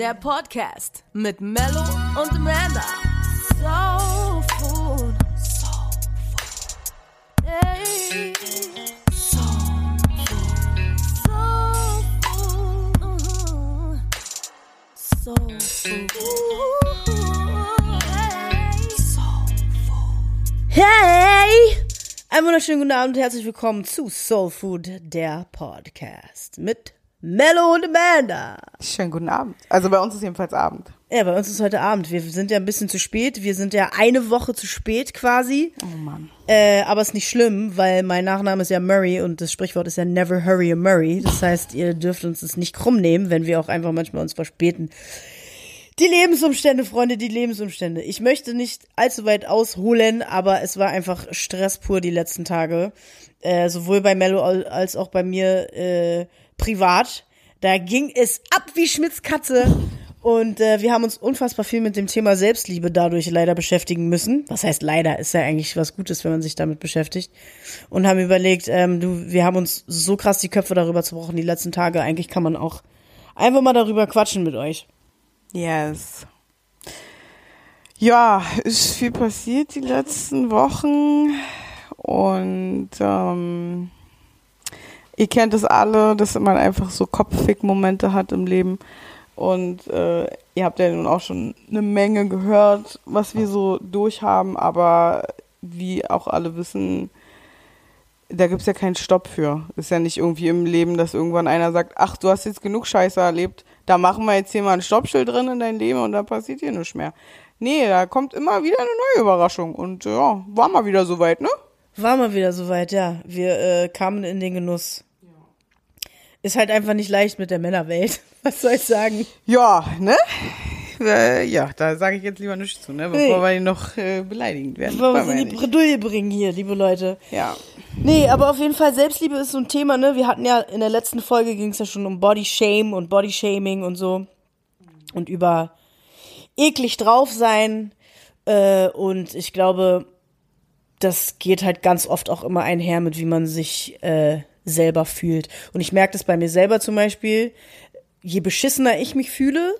der Podcast mit Mello und Amanda. Soul Food. Hey. Soul Food. Soul Food. Hey! Einen wunderschönen guten Abend und herzlich willkommen zu Soul Food, der Podcast mit Mello und Amanda. Schönen guten Abend. Also bei uns ist jedenfalls Abend. Ja, bei uns ist heute Abend. Wir sind ja ein bisschen zu spät. Wir sind ja eine Woche zu spät quasi. Oh Mann. Aber ist nicht schlimm, weil mein Nachname ist ja Murray und das Sprichwort ist ja Never Hurry a Murray. Das heißt, ihr dürft uns das nicht krumm nehmen, wenn wir auch einfach manchmal uns verspäten. Die Lebensumstände, Freunde, die Lebensumstände. Ich möchte nicht allzu weit ausholen, aber es war einfach Stress pur die letzten Tage. Sowohl bei Mello als auch bei mir privat. Da ging es ab wie Schmitz Katze. Und wir haben uns unfassbar viel mit dem Thema Selbstliebe dadurch leider beschäftigen müssen. Was heißt leider? Ist ja eigentlich was Gutes, wenn man sich damit beschäftigt. Und haben überlegt, wir haben uns so krass die Köpfe darüber zerbrochen die letzten Tage. Eigentlich kann man auch einfach mal darüber quatschen mit euch. Yes. Ja, ist viel passiert die letzten Wochen und ihr kennt es alle, dass man einfach so Kopffick-Momente hat im Leben und ihr habt ja nun auch schon eine Menge gehört, was wir so durchhaben, aber wie auch alle wissen, da gibt's ja keinen Stopp für. Ist ja nicht irgendwie im Leben, dass irgendwann einer sagt, ach, du hast jetzt genug Scheiße erlebt, da machen wir jetzt hier mal ein Stoppschild drin in dein Leben und dann passiert hier nichts mehr. Nee, da kommt immer wieder eine neue Überraschung und ja, war mal wieder soweit, ne? War mal wieder soweit, ja. Wir kamen in den Genuss. Ja. Ist halt einfach nicht leicht mit der Männerwelt. Was soll ich sagen? Ja, ne? Ja, da sage ich jetzt lieber nichts zu, ne? Bevor wir ihn noch beleidigend werden. Bevor wir uns in die Bredouille bringen hier, liebe Leute. Ja. Nee, aber auf jeden Fall, Selbstliebe ist so ein Thema, ne? Wir hatten ja, in der letzten Folge ging es ja schon um Bodyshame und Bodyshaming und so. Und über eklig drauf sein. Und ich glaube, das geht halt ganz oft auch immer einher mit, wie man sich selber fühlt. Und ich merke das bei mir selber zum Beispiel, je beschissener ich mich fühle,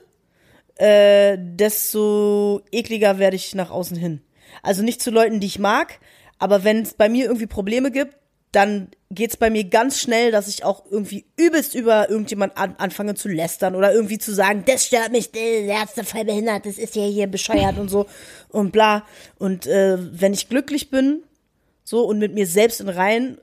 desto ekliger werde ich nach außen hin. Also nicht zu Leuten, die ich mag, aber wenn es bei mir irgendwie Probleme gibt, dann geht's bei mir ganz schnell, dass ich auch irgendwie übelst über irgendjemand anfange zu lästern oder irgendwie zu sagen, das stört mich, der ist voll behindert, das ist ja hier bescheuert und so und bla. Und wenn ich glücklich bin, so und mit mir selbst im Reim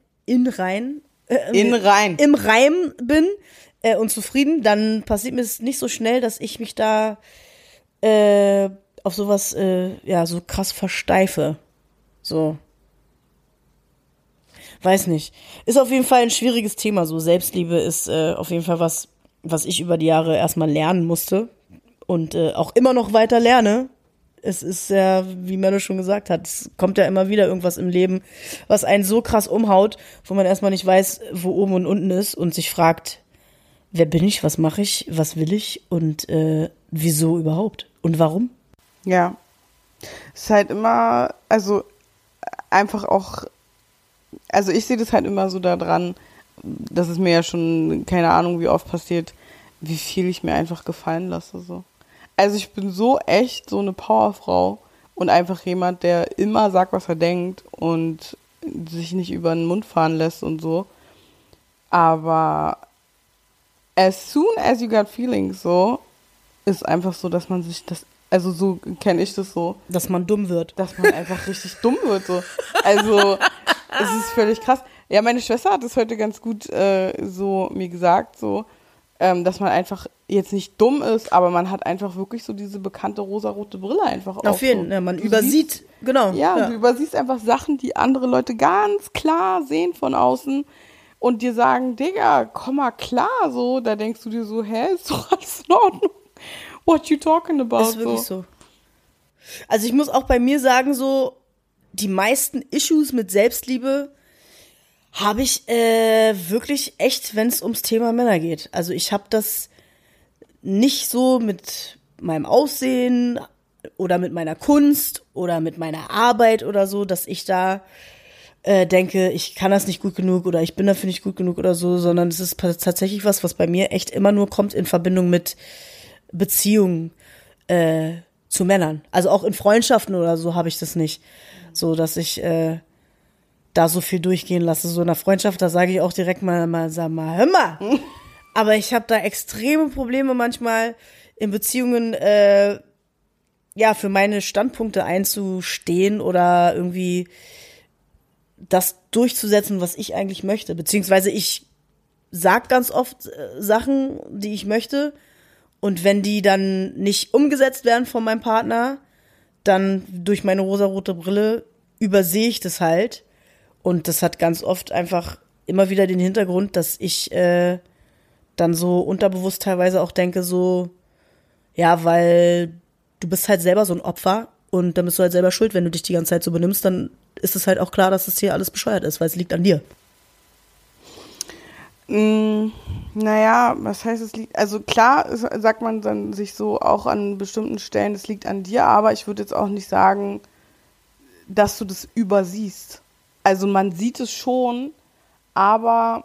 bin und zufrieden, dann passiert mir es nicht so schnell, dass ich mich da auf sowas so krass versteife. So. Weiß nicht. Ist auf jeden Fall ein schwieriges Thema. So Selbstliebe ist auf jeden Fall was ich über die Jahre erstmal lernen musste und auch immer noch weiter lerne. Es ist ja, wie Mello schon gesagt hat, es kommt ja immer wieder irgendwas im Leben, was einen so krass umhaut, wo man erstmal nicht weiß, wo oben und unten ist und sich fragt, wer bin ich, was mache ich, was will ich und wieso überhaupt und warum? Ja, es ist halt immer, also einfach auch, also ich sehe das halt immer so daran, dass es mir ja schon, keine Ahnung wie oft passiert, wie viel ich mir einfach gefallen lasse, so. Also ich bin so echt so eine Powerfrau und einfach jemand, der immer sagt, was er denkt und sich nicht über den Mund fahren lässt und so, aber as soon as you got feelings, so, ist einfach so, dass man sich das, also so kenne ich das so. Dass man dumm wird. Dass man einfach richtig dumm wird, so. Also, es ist völlig krass. Ja, meine Schwester hat es heute ganz gut so mir gesagt, so, dass man einfach jetzt nicht dumm ist, aber man hat einfach wirklich so diese bekannte rosarote Brille einfach auf. Auf jeden Fall, ja, man übersieht, genau. Ja, du übersiehst einfach Sachen, die andere Leute ganz klar sehen von außen. Und dir sagen, Digga, komm mal klar, so, da denkst du dir so, hä, ist doch alles in Ordnung. What you talking about? Ist wirklich so. Also ich muss auch bei mir sagen, so, die meisten Issues mit Selbstliebe habe ich wirklich echt, wenn es ums Thema Männer geht. Also ich habe das nicht so mit meinem Aussehen oder mit meiner Kunst oder mit meiner Arbeit oder so, dass ich da denke, ich kann das nicht gut genug oder ich bin dafür nicht gut genug oder so, sondern es ist tatsächlich was bei mir echt immer nur kommt in Verbindung mit Beziehungen zu Männern. Also auch in Freundschaften oder so habe ich das nicht. So, dass ich da so viel durchgehen lasse. So in der Freundschaft, da sage ich auch direkt sag mal, hör mal. Aber ich habe da extreme Probleme manchmal in Beziehungen, für meine Standpunkte einzustehen oder irgendwie das durchzusetzen, was ich eigentlich möchte. Beziehungsweise ich sag ganz oft Sachen, die ich möchte. Und wenn die dann nicht umgesetzt werden von meinem Partner, dann durch meine rosarote Brille übersehe ich das halt. Und das hat ganz oft einfach immer wieder den Hintergrund, dass ich dann so unterbewusst teilweise auch denke, so, ja, weil du bist halt selber so ein Opfer und dann bist du halt selber schuld, wenn du dich die ganze Zeit so benimmst, dann ist es halt auch klar, dass das hier alles bescheuert ist, weil es liegt an dir. Naja, was heißt es liegt, also klar sagt man dann sich so auch an bestimmten Stellen, es liegt an dir, aber ich würde jetzt auch nicht sagen, dass du das übersiehst. Also man sieht es schon, aber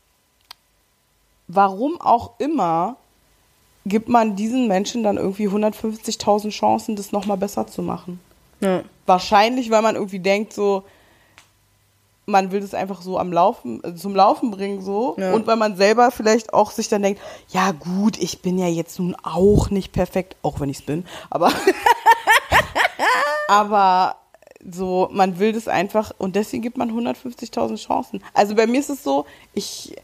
warum auch immer gibt man diesen Menschen dann irgendwie 150.000 Chancen, das nochmal besser zu machen. Ja. Wahrscheinlich, weil man irgendwie denkt so, man will das einfach so zum Laufen bringen so. Ja. Und weil man selber vielleicht auch sich dann denkt, ja gut, ich bin ja jetzt nun auch nicht perfekt, auch wenn ich es bin, aber so, man will das einfach und deswegen gibt man 150.000 Chancen. Also bei mir ist es so, ich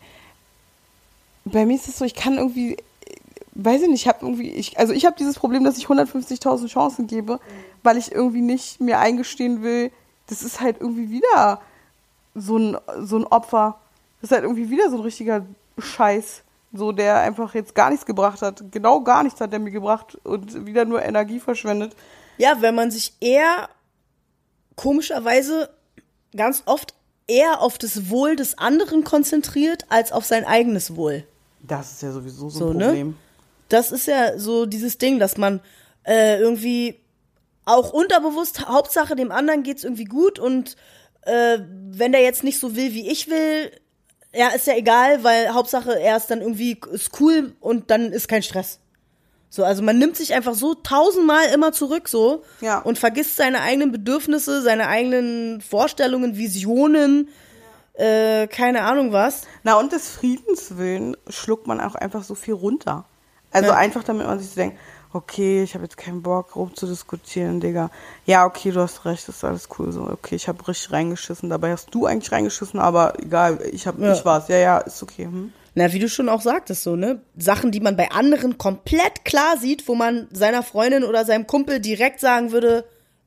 kann irgendwie, weiß ich nicht, ich habe dieses Problem, dass ich 150.000 Chancen gebe, weil ich irgendwie nicht mir eingestehen will, das ist halt irgendwie wieder so ein Opfer. Das ist halt irgendwie wieder so ein richtiger Scheiß, so der einfach jetzt gar nichts gebracht hat. Genau gar nichts hat der mir gebracht und wieder nur Energie verschwendet. Ja, wenn man sich komischerweise ganz oft eher auf das Wohl des anderen konzentriert, als auf sein eigenes Wohl. Das ist ja sowieso so ein Problem. Ne? Das ist ja so dieses Ding, dass man irgendwie auch unterbewusst, Hauptsache dem anderen geht's irgendwie gut und wenn der jetzt nicht so will, wie ich will, ja, ist ja egal, weil Hauptsache er ist dann irgendwie ist cool und dann ist kein Stress. So, also man nimmt sich einfach so 1000-mal immer zurück so und vergisst seine eigenen Bedürfnisse, seine eigenen Vorstellungen, Visionen, keine Ahnung was. Na und des Friedens willen schluckt man auch einfach so viel runter. Also einfach, damit man sich so denkt, okay, ich habe jetzt keinen Bock rumzudiskutieren, Digga. Ja, okay, du hast recht, das ist alles cool so. Okay, ich habe richtig reingeschissen, dabei hast du eigentlich reingeschissen, aber egal, ich war's. Ja, ist okay. Na, wie du schon auch sagtest, so, ne? Sachen, die man bei anderen komplett klar sieht, wo man seiner Freundin oder seinem Kumpel direkt sagen würde,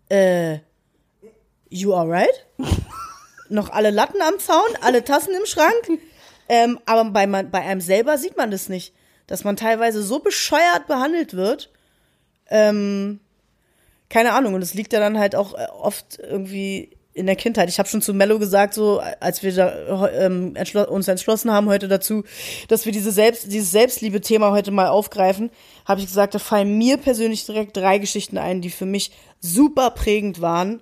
you alright? Noch alle Latten am Zaun, alle Tassen im Schrank. Aber bei einem selber sieht man das nicht. Dass man teilweise so bescheuert behandelt wird. Keine Ahnung. Und das liegt ja dann halt auch oft irgendwie in der Kindheit. Ich habe schon zu Mello gesagt, so als wir da, uns entschlossen haben heute dazu, dass wir dieses Selbstliebe-Thema heute mal aufgreifen, habe ich gesagt, da fallen mir persönlich direkt 3 Geschichten ein, die für mich super prägend waren,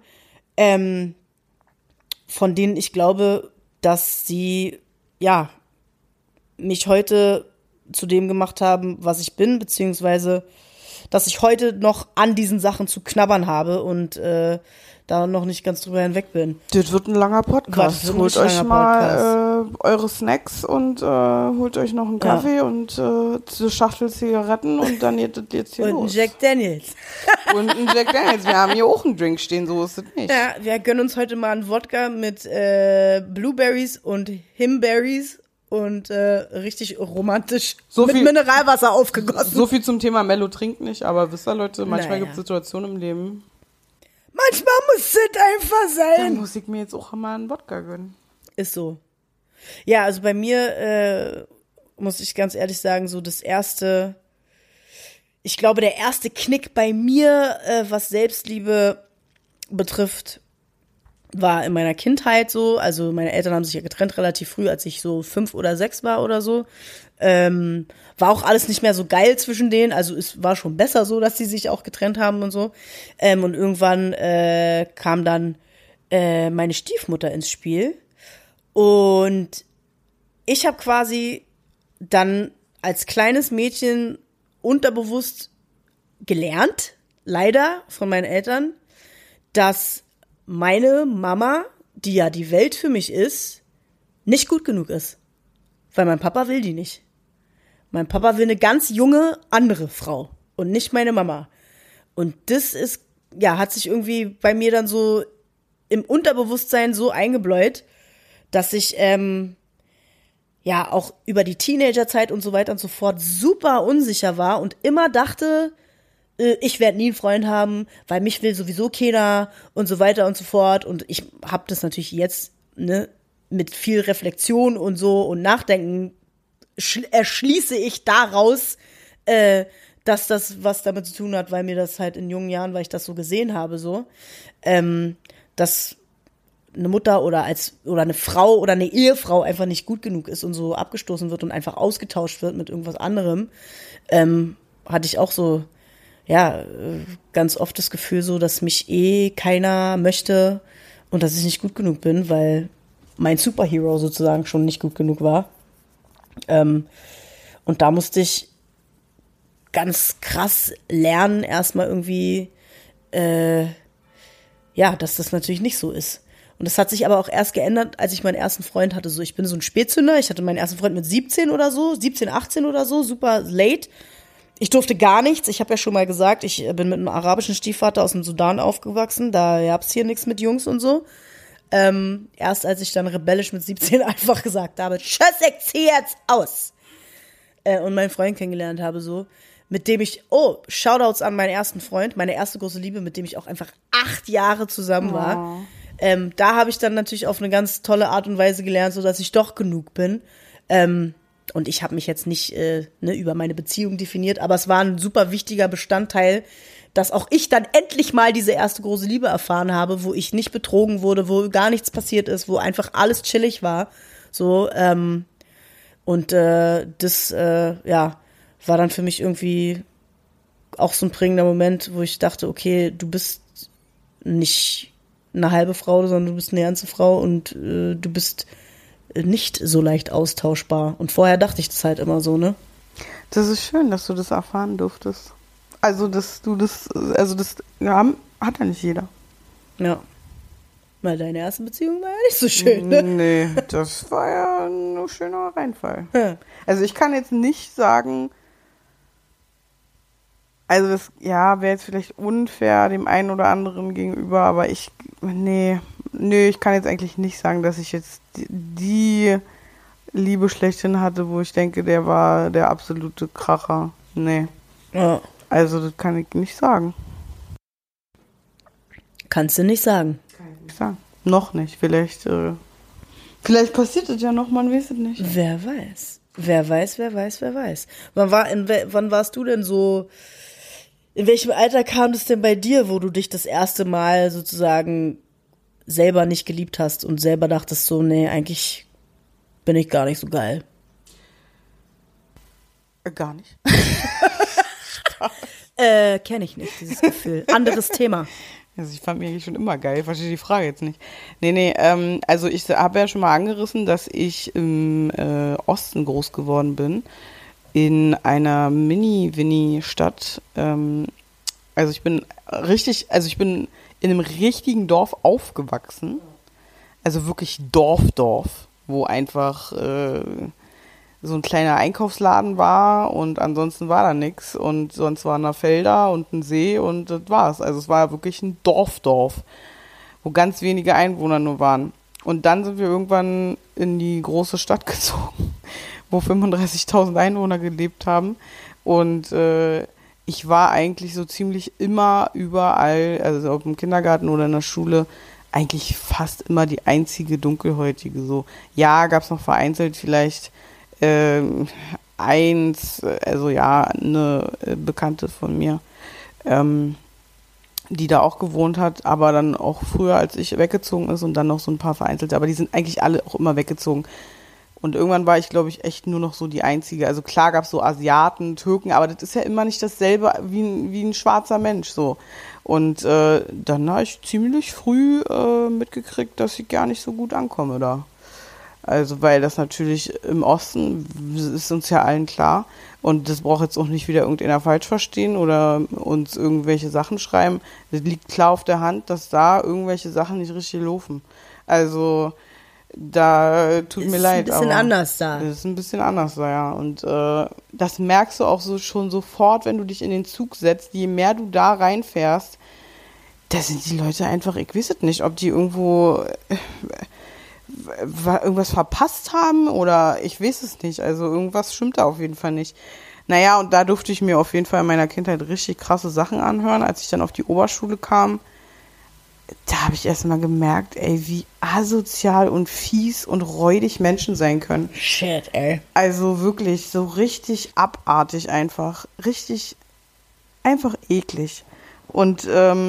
von denen ich glaube, dass sie, mich heute zu dem gemacht haben, was ich bin, beziehungsweise, dass ich heute noch an diesen Sachen zu knabbern habe und da noch nicht ganz drüber hinweg bin. Das wird ein langer Podcast. Holt euch mal eure Snacks und holt euch noch einen Kaffee und eine Schachtel Zigaretten und dann geht das jetzt hier und los. Und ein Jack Daniels. Und ein Jack Daniels. Wir haben hier auch einen Drink stehen, so ist es nicht. Ja, wir gönnen uns heute mal einen Wodka mit Blueberries und Himberries und richtig romantisch mit Mineralwasser aufgegossen. So viel zum Thema Mello trinkt nicht, aber wisst ihr, Leute, manchmal gibt es Situationen im Leben. Manchmal muss es einfach sein. Dann muss ich mir jetzt auch mal einen Wodka gönnen. Ist so. Ja, also bei mir muss ich ganz ehrlich sagen, so ich glaube, der erste Knick bei mir, was Selbstliebe betrifft, war in meiner Kindheit so. Also meine Eltern haben sich ja getrennt relativ früh, als ich so 5 oder 6 war oder so. War auch alles nicht mehr so geil zwischen denen. Also es war schon besser so, dass sie sich auch getrennt haben und so. Und irgendwann kam dann meine Stiefmutter ins Spiel. Und ich habe quasi dann als kleines Mädchen unterbewusst gelernt, leider von meinen Eltern, dass meine Mama, die ja die Welt für mich ist, nicht gut genug ist. Weil mein Papa will die nicht. Mein Papa will eine ganz junge, andere Frau und nicht meine Mama. Und das ist, ja, hat sich irgendwie bei mir dann so im Unterbewusstsein so eingebläut, dass ich, ja, auch über die Teenagerzeit und so weiter und so fort super unsicher war und immer dachte, ich werde nie einen Freund haben, weil mich will sowieso keiner und so weiter und so fort. Und ich habe das natürlich jetzt, ne, mit viel Reflexion und so und Nachdenken erschließe ich daraus, dass das was damit zu tun hat, weil mir das halt in jungen Jahren, weil ich das so gesehen habe, so, dass eine Mutter oder eine Frau oder eine Ehefrau einfach nicht gut genug ist und so abgestoßen wird und einfach ausgetauscht wird mit irgendwas anderem, hatte ich auch so, ja, ganz oft das Gefühl so, dass mich keiner möchte und dass ich nicht gut genug bin, weil mein Superhero sozusagen schon nicht gut genug war. Und da musste ich ganz krass lernen, erstmal irgendwie, ja, dass das natürlich nicht so ist. Und das hat sich aber auch erst geändert, als ich meinen ersten Freund hatte. So, ich bin so ein Spätzünder. Ich hatte meinen ersten Freund mit 17 oder so, 17, 18 oder so, super late. Ich durfte gar nichts. Ich habe ja schon mal gesagt, ich bin mit einem arabischen Stiefvater aus dem Sudan aufgewachsen. Da gab's hier nichts mit Jungs und so. Erst als ich dann rebellisch mit 17 einfach gesagt habe, tschüss, ich zieh jetzt aus. Und meinen Freund kennengelernt habe, so, mit dem ich, Shoutouts an meinen ersten Freund, meine erste große Liebe, mit dem ich auch einfach 8 Jahre zusammen war. Da habe ich dann natürlich auf eine ganz tolle Art und Weise gelernt, so dass ich doch genug bin. Und ich habe mich jetzt nicht über meine Beziehung definiert, aber es war ein super wichtiger Bestandteil, dass auch ich dann endlich mal diese erste große Liebe erfahren habe, wo ich nicht betrogen wurde, wo gar nichts passiert ist, wo einfach alles chillig war. So, und das, ja, war dann für mich irgendwie auch so ein prägender Moment, wo ich dachte, okay, du bist nicht eine halbe Frau, sondern du bist eine ganze Frau und du bist nicht so leicht austauschbar. Und vorher dachte ich das halt immer so, ne? Das ist schön, dass du das erfahren durftest. Also, das ja, hat ja nicht jeder. Ja. Weil deine erste Beziehung war ja nicht so schön, ne? Nee, das war ja ein schöner Reinfall. Ja. Also, ich kann jetzt nicht sagen, also das, ja, wäre jetzt vielleicht unfair dem einen oder anderen gegenüber, aber ich kann jetzt eigentlich nicht sagen, dass ich jetzt die Liebe schlechthin hatte, wo ich denke, der war der absolute Kracher. Nee. Ja. Also das kann ich nicht sagen. Kannst du nicht sagen. Kann ich nicht sagen. Noch nicht. Vielleicht passiert es ja noch, man weiß es nicht. Wer weiß. Wer weiß. Wann warst du denn so, in welchem Alter kam das denn bei dir, wo du dich das erste Mal sozusagen selber nicht geliebt hast und selber dachtest so, nee, eigentlich bin ich gar nicht so geil? Gar nicht. Kenne ich nicht, dieses Gefühl. Anderes Thema. Also ich fand mich eigentlich schon immer geil, ich verstehe die Frage jetzt nicht. Nee, also ich habe ja schon mal angerissen, dass ich im Osten groß geworden bin, in einer Mini-Winnie-Stadt. Also ich bin in einem richtigen Dorf aufgewachsen, also wirklich Dorf, wo einfach so ein kleiner Einkaufsladen war und ansonsten war da nichts und sonst waren da Felder und ein See und das war's. Also es war wirklich ein Dorf, wo ganz wenige Einwohner nur waren. Und dann sind wir irgendwann in die große Stadt gezogen, wo 35.000 Einwohner gelebt haben und ich war eigentlich so ziemlich immer überall, also ob im Kindergarten oder in der Schule, eigentlich fast immer die einzige Dunkelhäutige. So, ja, gab's noch vereinzelt vielleicht eine Bekannte von mir, die da auch gewohnt hat, aber dann auch früher, als ich weggezogen ist und dann noch so ein paar vereinzelte, aber die sind eigentlich alle auch immer weggezogen. Und irgendwann war ich, glaube ich, echt nur noch so die Einzige. Also klar gab es so Asiaten, Türken, aber das ist ja immer nicht dasselbe wie ein schwarzer Mensch so. Und dann habe ich ziemlich früh mitgekriegt, dass ich gar nicht so gut ankomme da. Also, weil das natürlich im Osten ist uns ja allen klar. Und das braucht jetzt auch nicht wieder irgendeiner falsch verstehen oder uns irgendwelche Sachen schreiben. Das liegt klar auf der Hand, dass da irgendwelche Sachen nicht richtig laufen. Also, da tut mir leid. Ist ein bisschen anders da. Das ist ein bisschen anders da, ja. Und das merkst du auch so schon sofort, wenn du dich in den Zug setzt. Je mehr du da reinfährst, da sind die Leute einfach, ich weiß es nicht, ob die irgendwo irgendwas verpasst haben oder ich weiß es nicht. Also irgendwas stimmt da auf jeden Fall nicht. Naja, und da durfte ich mir auf jeden Fall in meiner Kindheit richtig krasse Sachen anhören. Als ich dann auf die Oberschule kam, da habe ich erst mal gemerkt, ey, wie asozial und fies und räudig Menschen sein können. Shit, ey. Also wirklich so richtig abartig einfach. Richtig einfach eklig. Und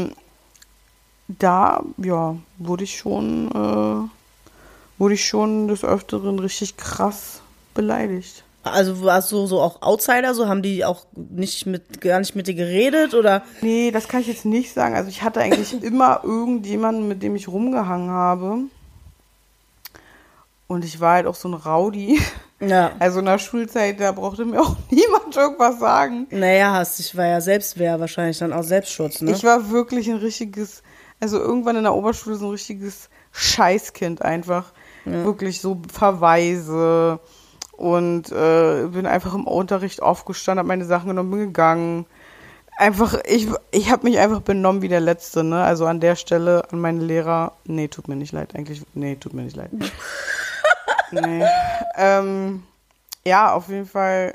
da, ja, wurde ich schon des Öfteren richtig krass beleidigt. Also warst du so auch Outsider, so haben die auch gar nicht mit dir geredet oder? Nee, das kann ich jetzt nicht sagen. Also ich hatte eigentlich immer irgendjemanden, mit dem ich rumgehangen habe. Und ich war halt auch so ein Rowdy. Ja. Also in der Schulzeit, da brauchte mir auch niemand irgendwas sagen. Naja, ich war ja Selbstwehr wahrscheinlich dann auch Selbstschutz, ne? Ich war wirklich also irgendwann in der Oberschule so ein richtiges Scheißkind einfach. Ja. Wirklich so Verweise und bin einfach im Unterricht aufgestanden, habe meine Sachen genommen, bin gegangen. Einfach, ich habe mich einfach benommen wie der Letzte, ne? Also an der Stelle an meine Lehrer, nee, tut mir nicht leid, eigentlich, nee, tut mir nicht leid. Nee. Ja, auf jeden Fall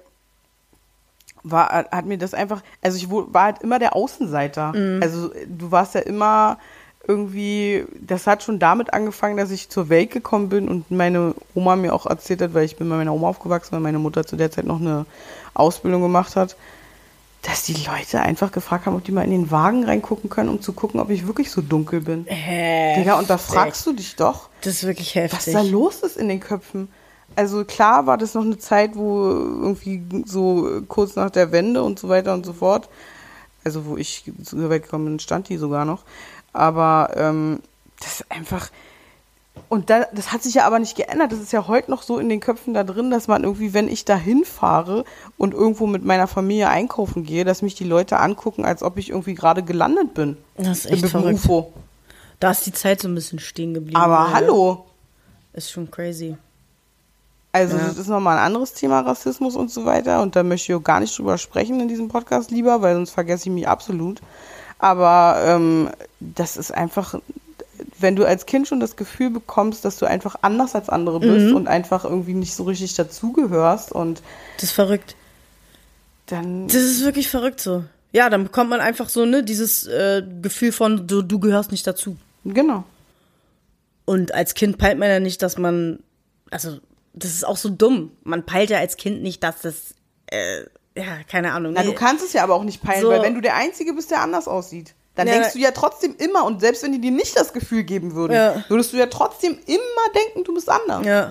hat mir das einfach, also ich war halt immer der Außenseiter. Mhm. Also du warst ja immer irgendwie, das hat schon damit angefangen, dass ich zur Welt gekommen bin und meine Oma mir auch erzählt hat, weil ich bin bei meiner Oma aufgewachsen, weil meine Mutter zu der Zeit noch eine Ausbildung gemacht hat, dass die Leute einfach gefragt haben, ob die mal in den Wagen reingucken können, um zu gucken, ob ich wirklich so dunkel bin. Digga, und da fragst du dich doch, das ist wirklich heftig, was da los ist in den Köpfen. Also klar war das noch eine Zeit, wo irgendwie so kurz nach der Wende und so weiter und so fort, also wo ich zur Welt gekommen bin, stand die sogar noch. Aber das ist einfach, und das hat sich ja aber nicht geändert. Das ist ja heute noch so in den Köpfen da drin, dass man irgendwie, wenn ich da hinfahre und irgendwo mit meiner Familie einkaufen gehe, dass mich die Leute angucken, als ob ich irgendwie gerade gelandet bin. Das ist echt verrückt. UFO. Da ist die Zeit so ein bisschen stehen geblieben. Aber hallo. Ist schon crazy. Also das ist nochmal ein anderes Thema, Rassismus und so weiter. Und da möchte ich auch gar nicht drüber sprechen in diesem Podcast lieber, weil sonst vergesse ich mich absolut. Aber das ist einfach, wenn du als Kind schon das Gefühl bekommst, dass du einfach anders als andere bist und einfach irgendwie nicht so richtig dazugehörst und das ist verrückt. Dann. Das ist wirklich verrückt so. Ja, dann bekommt man einfach so, ne, dieses Gefühl von, du gehörst nicht dazu. Genau. Und als Kind peilt man ja nicht, dass man, also das ist auch so dumm. Man peilt ja als Kind nicht, dass das, ja, keine Ahnung. Na, du kannst es ja aber auch nicht peilen, so, weil wenn du der Einzige bist, der anders aussieht, dann denkst du ja trotzdem immer, und selbst wenn die dir nicht das Gefühl geben würden, würdest du ja trotzdem immer denken, du bist anders. Ja.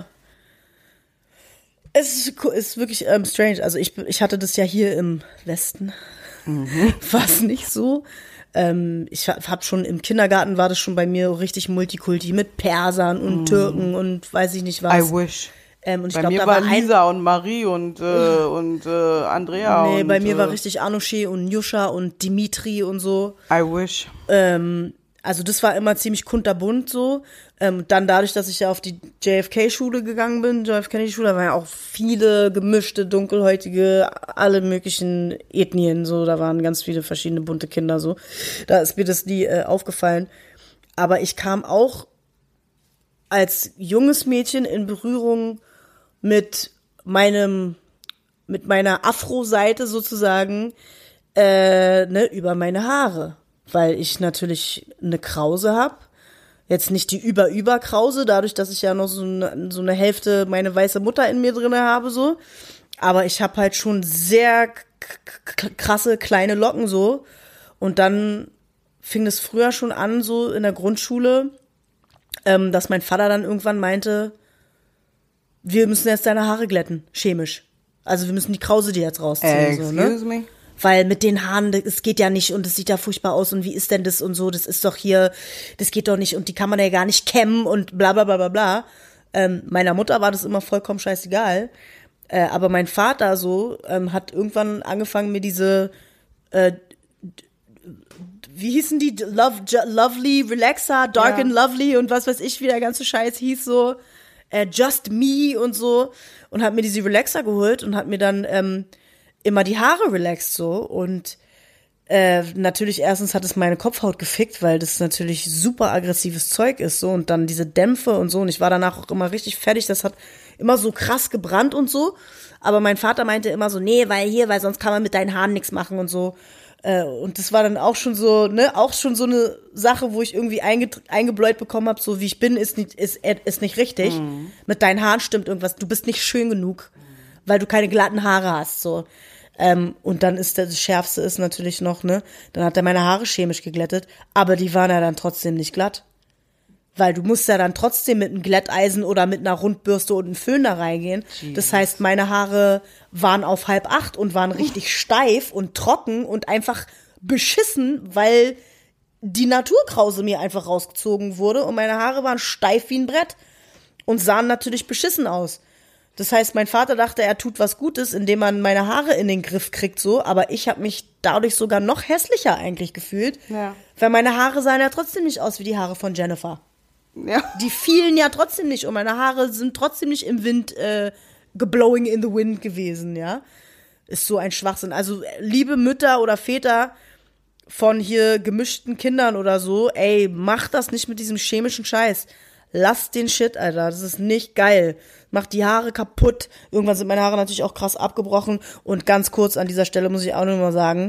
Es ist wirklich strange. Also ich hatte das ja hier im Westen. War es nicht so. Ich habe schon im Kindergarten, war das schon bei mir richtig Multikulti mit Persern und Türken und weiß ich nicht was. I wish. Und ich bei glaub, mir da war Lisa und Marie und Andrea. Nee, und, bei mir war richtig Anousheh und Njuscha und Dimitri und so. I wish. Also das war immer ziemlich kunterbunt so. Dann dadurch, dass ich ja auf die JFK-Schule gegangen bin, JFK-Schule, da waren ja auch viele gemischte, dunkelhäutige, alle möglichen Ethnien so. Da waren ganz viele verschiedene bunte Kinder so. Da ist mir das nie aufgefallen. Aber ich kam auch als junges Mädchen in Berührung mit meiner Afro-Seite sozusagen, über meine Haare. Weil ich natürlich eine Krause habe. Jetzt nicht die Über-Krause, dadurch, dass ich ja noch so eine Hälfte meine weiße Mutter in mir drinne habe, so. Aber ich habe halt schon sehr krasse kleine Locken, so. Und dann fing es früher schon an, so in der Grundschule, dass mein Vater dann irgendwann meinte, wir müssen jetzt deine Haare glätten, chemisch. Also wir müssen die Krause dir jetzt rausziehen. So, ne? Excuse me? Weil mit den Haaren, das geht ja nicht und das sieht ja furchtbar aus und wie ist denn das und so, das ist doch hier, das geht doch nicht und die kann man ja gar nicht kämmen und bla bla bla bla bla. Meiner Mutter war das immer vollkommen scheißegal. Aber mein Vater so hat irgendwann angefangen, mir diese wie hießen die? Lovely Relaxer, Dark and Lovely und was weiß ich, wie der ganze Scheiß hieß so. Just Me und so. Und hat mir diese Relaxer geholt und hat mir dann immer die Haare relaxed so. Und natürlich erstens hat es meine Kopfhaut gefickt, weil das natürlich super aggressives Zeug ist so. Und dann diese Dämpfe und so. Und ich war danach auch immer richtig fertig. Das hat immer so krass gebrannt und so. Aber mein Vater meinte immer so, nee, weil sonst kann man mit deinen Haaren nichts machen und so. Und das war dann auch schon so, ne, auch schon so eine Sache, wo ich irgendwie eingebläut bekommen habe, so wie ich bin, ist nicht richtig. Mhm. Mit deinen Haaren stimmt irgendwas. Du bist nicht schön genug, weil du keine glatten Haare hast, so. Und dann ist das Schärfste ist natürlich noch, ne, dann hat er meine Haare chemisch geglättet, aber die waren ja dann trotzdem nicht glatt. Weil du musst ja dann trotzdem mit einem Glätteisen oder mit einer Rundbürste und einem Föhn da reingehen. Jesus. Das heißt, meine Haare waren auf 7:30 und waren richtig steif und trocken und einfach beschissen, weil die Naturkrause mir einfach rausgezogen wurde und meine Haare waren steif wie ein Brett und sahen natürlich beschissen aus. Das heißt, mein Vater dachte, er tut was Gutes, indem man meine Haare in den Griff kriegt, so, aber ich habe mich dadurch sogar noch hässlicher eigentlich gefühlt, weil meine Haare sahen ja trotzdem nicht aus wie die Haare von Jennifer. Ja. Die fielen ja trotzdem nicht und meine Haare sind trotzdem nicht im Wind geblowing in the wind gewesen, ja. Ist so ein Schwachsinn. Also liebe Mütter oder Väter von hier gemischten Kindern oder so, ey, macht das nicht mit diesem chemischen Scheiß. Lasst den Shit, Alter, das ist nicht geil. Macht die Haare kaputt. Irgendwann sind meine Haare natürlich auch krass abgebrochen und ganz kurz an dieser Stelle muss ich auch noch mal sagen,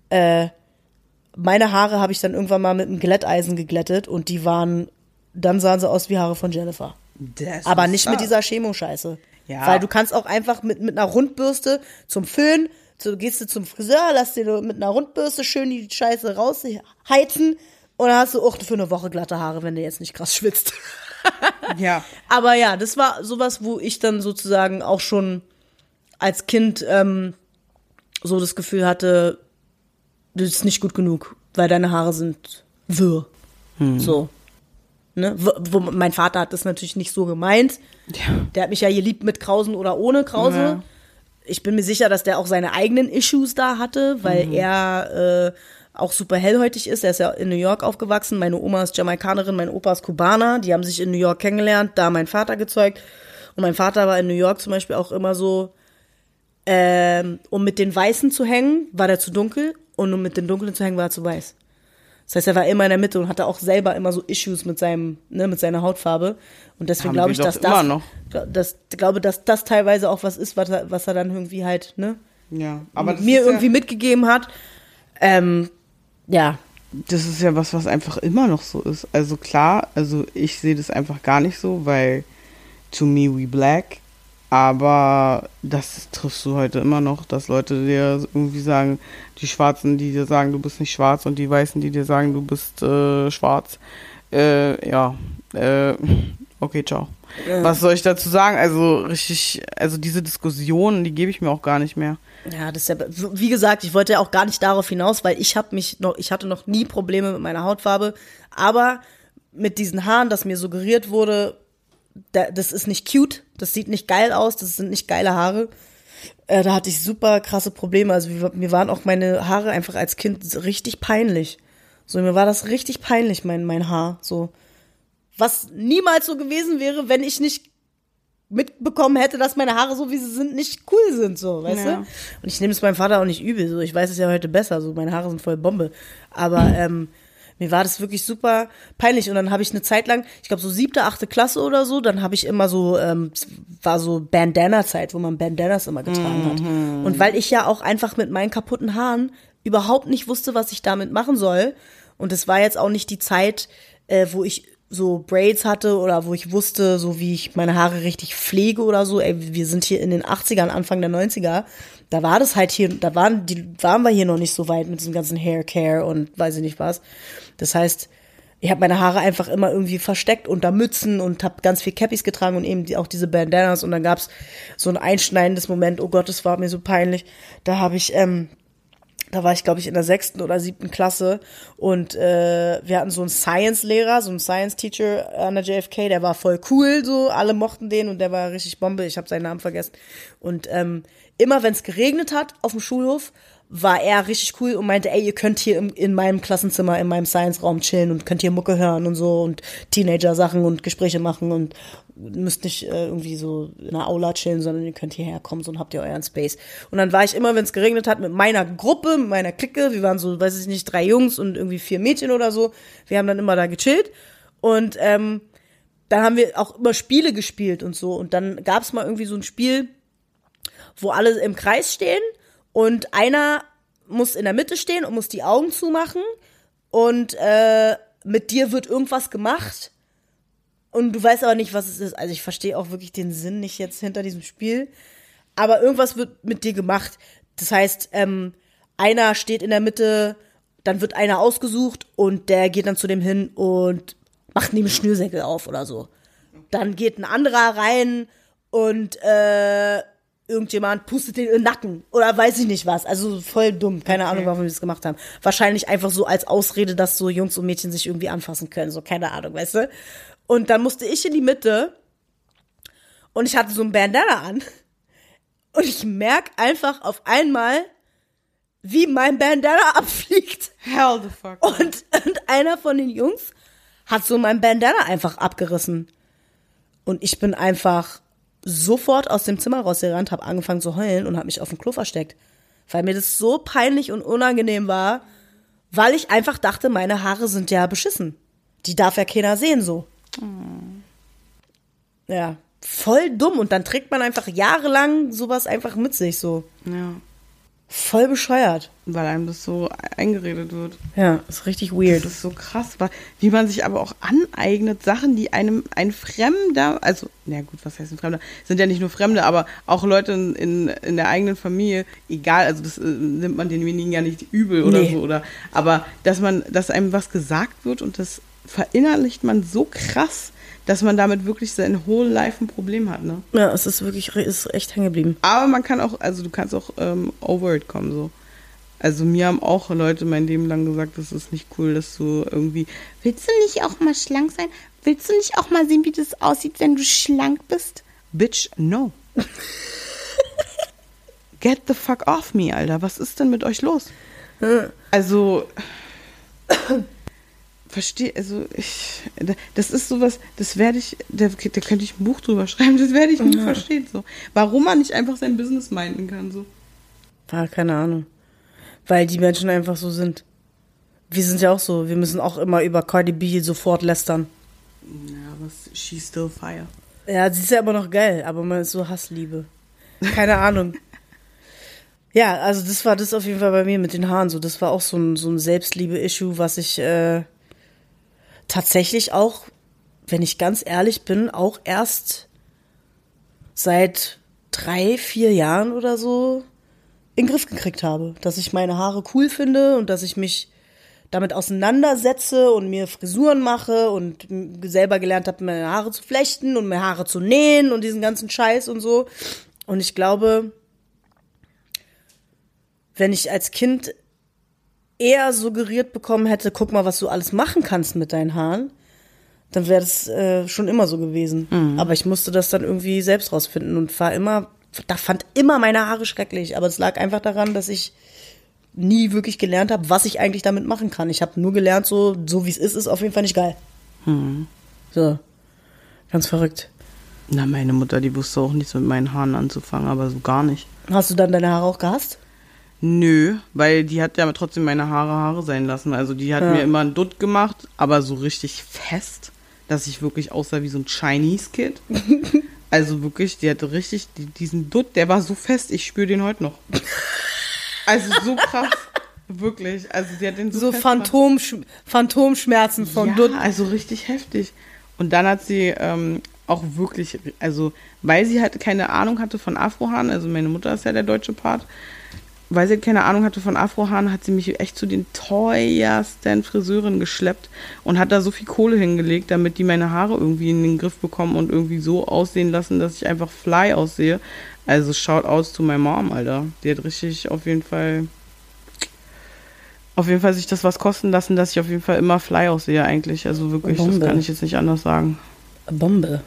meine Haare habe ich dann irgendwann mal mit einem Glätteisen geglättet und dann sahen sie aus wie Haare von Jennifer. Aber nicht mit dieser Chemo-Scheiße. Ja. Weil du kannst auch einfach mit einer Rundbürste zum Föhn, gehst du zum Friseur, lass dir mit einer Rundbürste schön die Scheiße rausheizen und dann hast du auch für eine Woche glatte Haare, wenn du jetzt nicht krass schwitzt. Ja. Aber ja, das war sowas, wo ich dann sozusagen auch schon als Kind so das Gefühl hatte, das ist nicht gut genug, weil deine Haare sind wirr. So. Ne? Mein Vater hat das natürlich nicht so gemeint. Ja. Der hat mich ja geliebt mit Krausen oder ohne Krause. Ja. Ich bin mir sicher, dass der auch seine eigenen Issues da hatte, weil er auch super hellhäutig ist. Er ist ja in New York aufgewachsen. Meine Oma ist Jamaikanerin, mein Opa ist Kubaner. Die haben sich in New York kennengelernt, da mein Vater gezeugt. Und mein Vater war in New York zum Beispiel auch immer so, um mit den Weißen zu hängen, war der zu dunkel. Und um mit den Dunklen zu hängen, war er zu weiß. Das heißt, er war immer in der Mitte und hatte auch selber immer so Issues mit seiner Hautfarbe. Und deswegen glaube ich, dass das teilweise auch was ist, was er dann irgendwie halt, ne? Ja, aber das mir irgendwie mitgegeben hat. Ja. Das ist ja was einfach immer noch so ist. Also klar, also ich sehe das einfach gar nicht so, weil to me we black. Aber das triffst du heute immer noch, dass Leute dir irgendwie sagen, die Schwarzen, die dir sagen, du bist nicht schwarz und die Weißen, die dir sagen, du bist schwarz. Okay, ciao. Was soll ich dazu sagen? Also diese Diskussion, die gebe ich mir auch gar nicht mehr. Ja, das ist ja, wie gesagt, ich wollte ja auch gar nicht darauf hinaus, weil ich hatte noch nie Probleme mit meiner Hautfarbe, aber mit diesen Haaren, dass mir suggeriert wurde, das ist nicht cute, das sieht nicht geil aus, das sind nicht geile Haare. Da hatte ich super krasse Probleme. Also mir waren auch meine Haare einfach als Kind richtig peinlich. So, mir war das richtig peinlich, mein Haar. So, was niemals so gewesen wäre, wenn ich nicht mitbekommen hätte, dass meine Haare so wie sie sind nicht cool sind, so, weißt du? Und ich nehme es meinem Vater auch nicht übel. So, ich weiß es ja heute besser. So, meine Haare sind voll Bombe. Aber mir war das wirklich super peinlich und dann habe ich eine Zeit lang, ich glaube so 7., 8. Klasse oder so, dann habe ich immer so, war so Bandana-Zeit, wo man Bandanas immer getragen hat. Und weil ich ja auch einfach mit meinen kaputten Haaren überhaupt nicht wusste, was ich damit machen soll und es war jetzt auch nicht die Zeit, wo ich so Braids hatte oder wo ich wusste, so wie ich meine Haare richtig pflege oder so. Ey, wir sind hier in den 80ern, Anfang der 90er. Da war das halt hier, waren wir hier noch nicht so weit mit diesem ganzen Haircare und weiß ich nicht was. Das heißt, ich habe meine Haare einfach immer irgendwie versteckt unter Mützen und habe ganz viel Cappies getragen und eben auch diese Bandanas und dann gab's so ein einschneidendes Moment, oh Gott, das war mir so peinlich. Da habe ich Da war ich, glaube ich, in der 6. oder 7. Klasse und wir hatten so einen Science-Lehrer, so einen Science-Teacher an der JFK, der war voll cool, so, alle mochten den und der war richtig Bombe, ich habe seinen Namen vergessen. Und immer, wenn es geregnet hat auf dem Schulhof, war er richtig cool und meinte, ey, ihr könnt hier in meinem Klassenzimmer, in meinem Science-Raum chillen und könnt hier Mucke hören und so und Teenager-Sachen und Gespräche machen und müsst nicht irgendwie so in der Aula chillen, sondern ihr könnt hierher kommen, so und habt ihr euren Space. Und dann war ich immer, wenn es geregnet hat, mit meiner Gruppe, mit meiner Clique, wir waren so, weiß ich nicht, 3 Jungs und irgendwie 4 Mädchen oder so, wir haben dann immer da gechillt und dann haben wir auch immer Spiele gespielt und so und dann gab es mal irgendwie so ein Spiel, wo alle im Kreis stehen und einer muss in der Mitte stehen und muss die Augen zumachen und mit dir wird irgendwas gemacht und du weißt aber nicht, was es ist. Also ich verstehe auch wirklich den Sinn nicht jetzt hinter diesem Spiel, aber irgendwas wird mit dir gemacht. Das heißt, einer steht in der Mitte, dann wird einer ausgesucht und der geht dann zu dem hin und macht neben Schnürsenkel auf oder so. Dann geht ein anderer rein und irgendjemand pustet den in den Nacken oder weiß ich nicht was. Also voll dumm. Keine Ahnung, warum wir das gemacht haben. Wahrscheinlich einfach so als Ausrede, dass so Jungs und Mädchen sich irgendwie anfassen können. So, keine Ahnung, weißt du? Und dann musste ich in die Mitte und ich hatte so ein Bandana an und ich merke einfach auf einmal, wie mein Bandana abfliegt. Hell the fuck. Und einer von den Jungs hat so mein Bandana einfach abgerissen. Und ich bin einfach sofort aus dem Zimmer rausgerannt, habe angefangen zu heulen und habe mich auf dem Klo versteckt. Weil mir das so peinlich und unangenehm war, weil ich einfach dachte, meine Haare sind ja beschissen. Die darf ja keiner sehen so. Ja, voll dumm. Und dann trägt man einfach jahrelang sowas einfach mit sich so. Ja. Voll bescheuert. Weil einem das so eingeredet wird. Ja, ist richtig weird. Das ist so krass, wie man sich aber auch aneignet, Sachen, die einem ein Fremder, also, na gut, was heißt ein Fremder? Sind ja nicht nur Fremde, aber auch Leute in der eigenen Familie, egal, also das nimmt man denjenigen ja nicht übel oder so, oder, aber dass einem was gesagt wird und das verinnerlicht man so krass, dass man damit wirklich sein whole life ein Problem hat, ne? Ja, es ist wirklich, ist echt hängen geblieben. Aber man kann auch, also du kannst auch over it kommen, so. Also mir haben auch Leute mein Leben lang gesagt, das ist nicht cool, dass du irgendwie, willst du nicht auch mal schlank sein? Willst du nicht auch mal sehen, wie das aussieht, wenn du schlank bist? Bitch, no. Get the fuck off me, Alter. Was ist denn mit euch los? Also, verstehe, also das ist sowas, das werde ich, da könnte ich ein Buch drüber schreiben, das werde ich nie verstehen, so. Warum man nicht einfach sein Business meinen kann, so. Keine Ahnung. Weil die Menschen einfach so sind. Wir sind ja auch so, wir müssen auch immer über Cardi B sofort lästern. Ja, was, she's still fire. Ja, sie ist ja immer noch geil, aber man ist so Hassliebe. Keine Ahnung. Ja, also das war das auf jeden Fall bei mir mit den Haaren so. Das war auch so ein Selbstliebe-Issue, was ich tatsächlich auch, wenn ich ganz ehrlich bin, auch erst seit 3-4 Jahren oder so in den Griff gekriegt habe. Dass ich meine Haare cool finde und dass ich mich damit auseinandersetze und mir Frisuren mache und selber gelernt habe, meine Haare zu flechten und meine Haare zu nähen und diesen ganzen Scheiß und so. Und ich glaube, wenn ich als Kind eher suggeriert bekommen hätte, guck mal, was du alles machen kannst mit deinen Haaren, dann wäre das schon immer so gewesen. Mhm. Aber ich musste das dann irgendwie selbst rausfinden und fand immer meine Haare schrecklich. Aber es lag einfach daran, dass ich nie wirklich gelernt habe, was ich eigentlich damit machen kann. Ich habe nur gelernt, so wie es ist auf jeden Fall nicht geil. Mhm. So, ganz verrückt. Na, meine Mutter, die wusste auch nichts mit meinen Haaren anzufangen, aber so gar nicht. Hast du dann deine Haare auch gehasst? Nö, weil die hat ja trotzdem meine Haare sein lassen. Also die hat mir immer einen Dutt gemacht, aber so richtig fest, dass ich wirklich aussah wie so ein Chinese-Kid. Also wirklich, die hatte richtig, diesen Dutt, der war so fest, ich spüre den heute noch. Also so krass, wirklich. Also die hat den so Phantomschmerzen von Dutt. Ja, also richtig heftig. Und dann hat sie auch wirklich, also weil sie halt keine Ahnung hatte von Afrohaaren, also meine Mutter ist ja der deutsche Part, weil sie keine Ahnung hatte von Afrohaaren, hat sie mich echt zu den teuersten Friseurinnen geschleppt und hat da so viel Kohle hingelegt, damit die meine Haare irgendwie in den Griff bekommen und irgendwie so aussehen lassen, dass ich einfach fly aussehe. Also shout out to my mom, Alter. Die hat richtig auf jeden Fall auf jeden Fall sich das was kosten lassen, dass ich auf jeden Fall immer fly aussehe eigentlich. Also wirklich, Bombe. das kann ich jetzt nicht anders sagen. Bombe.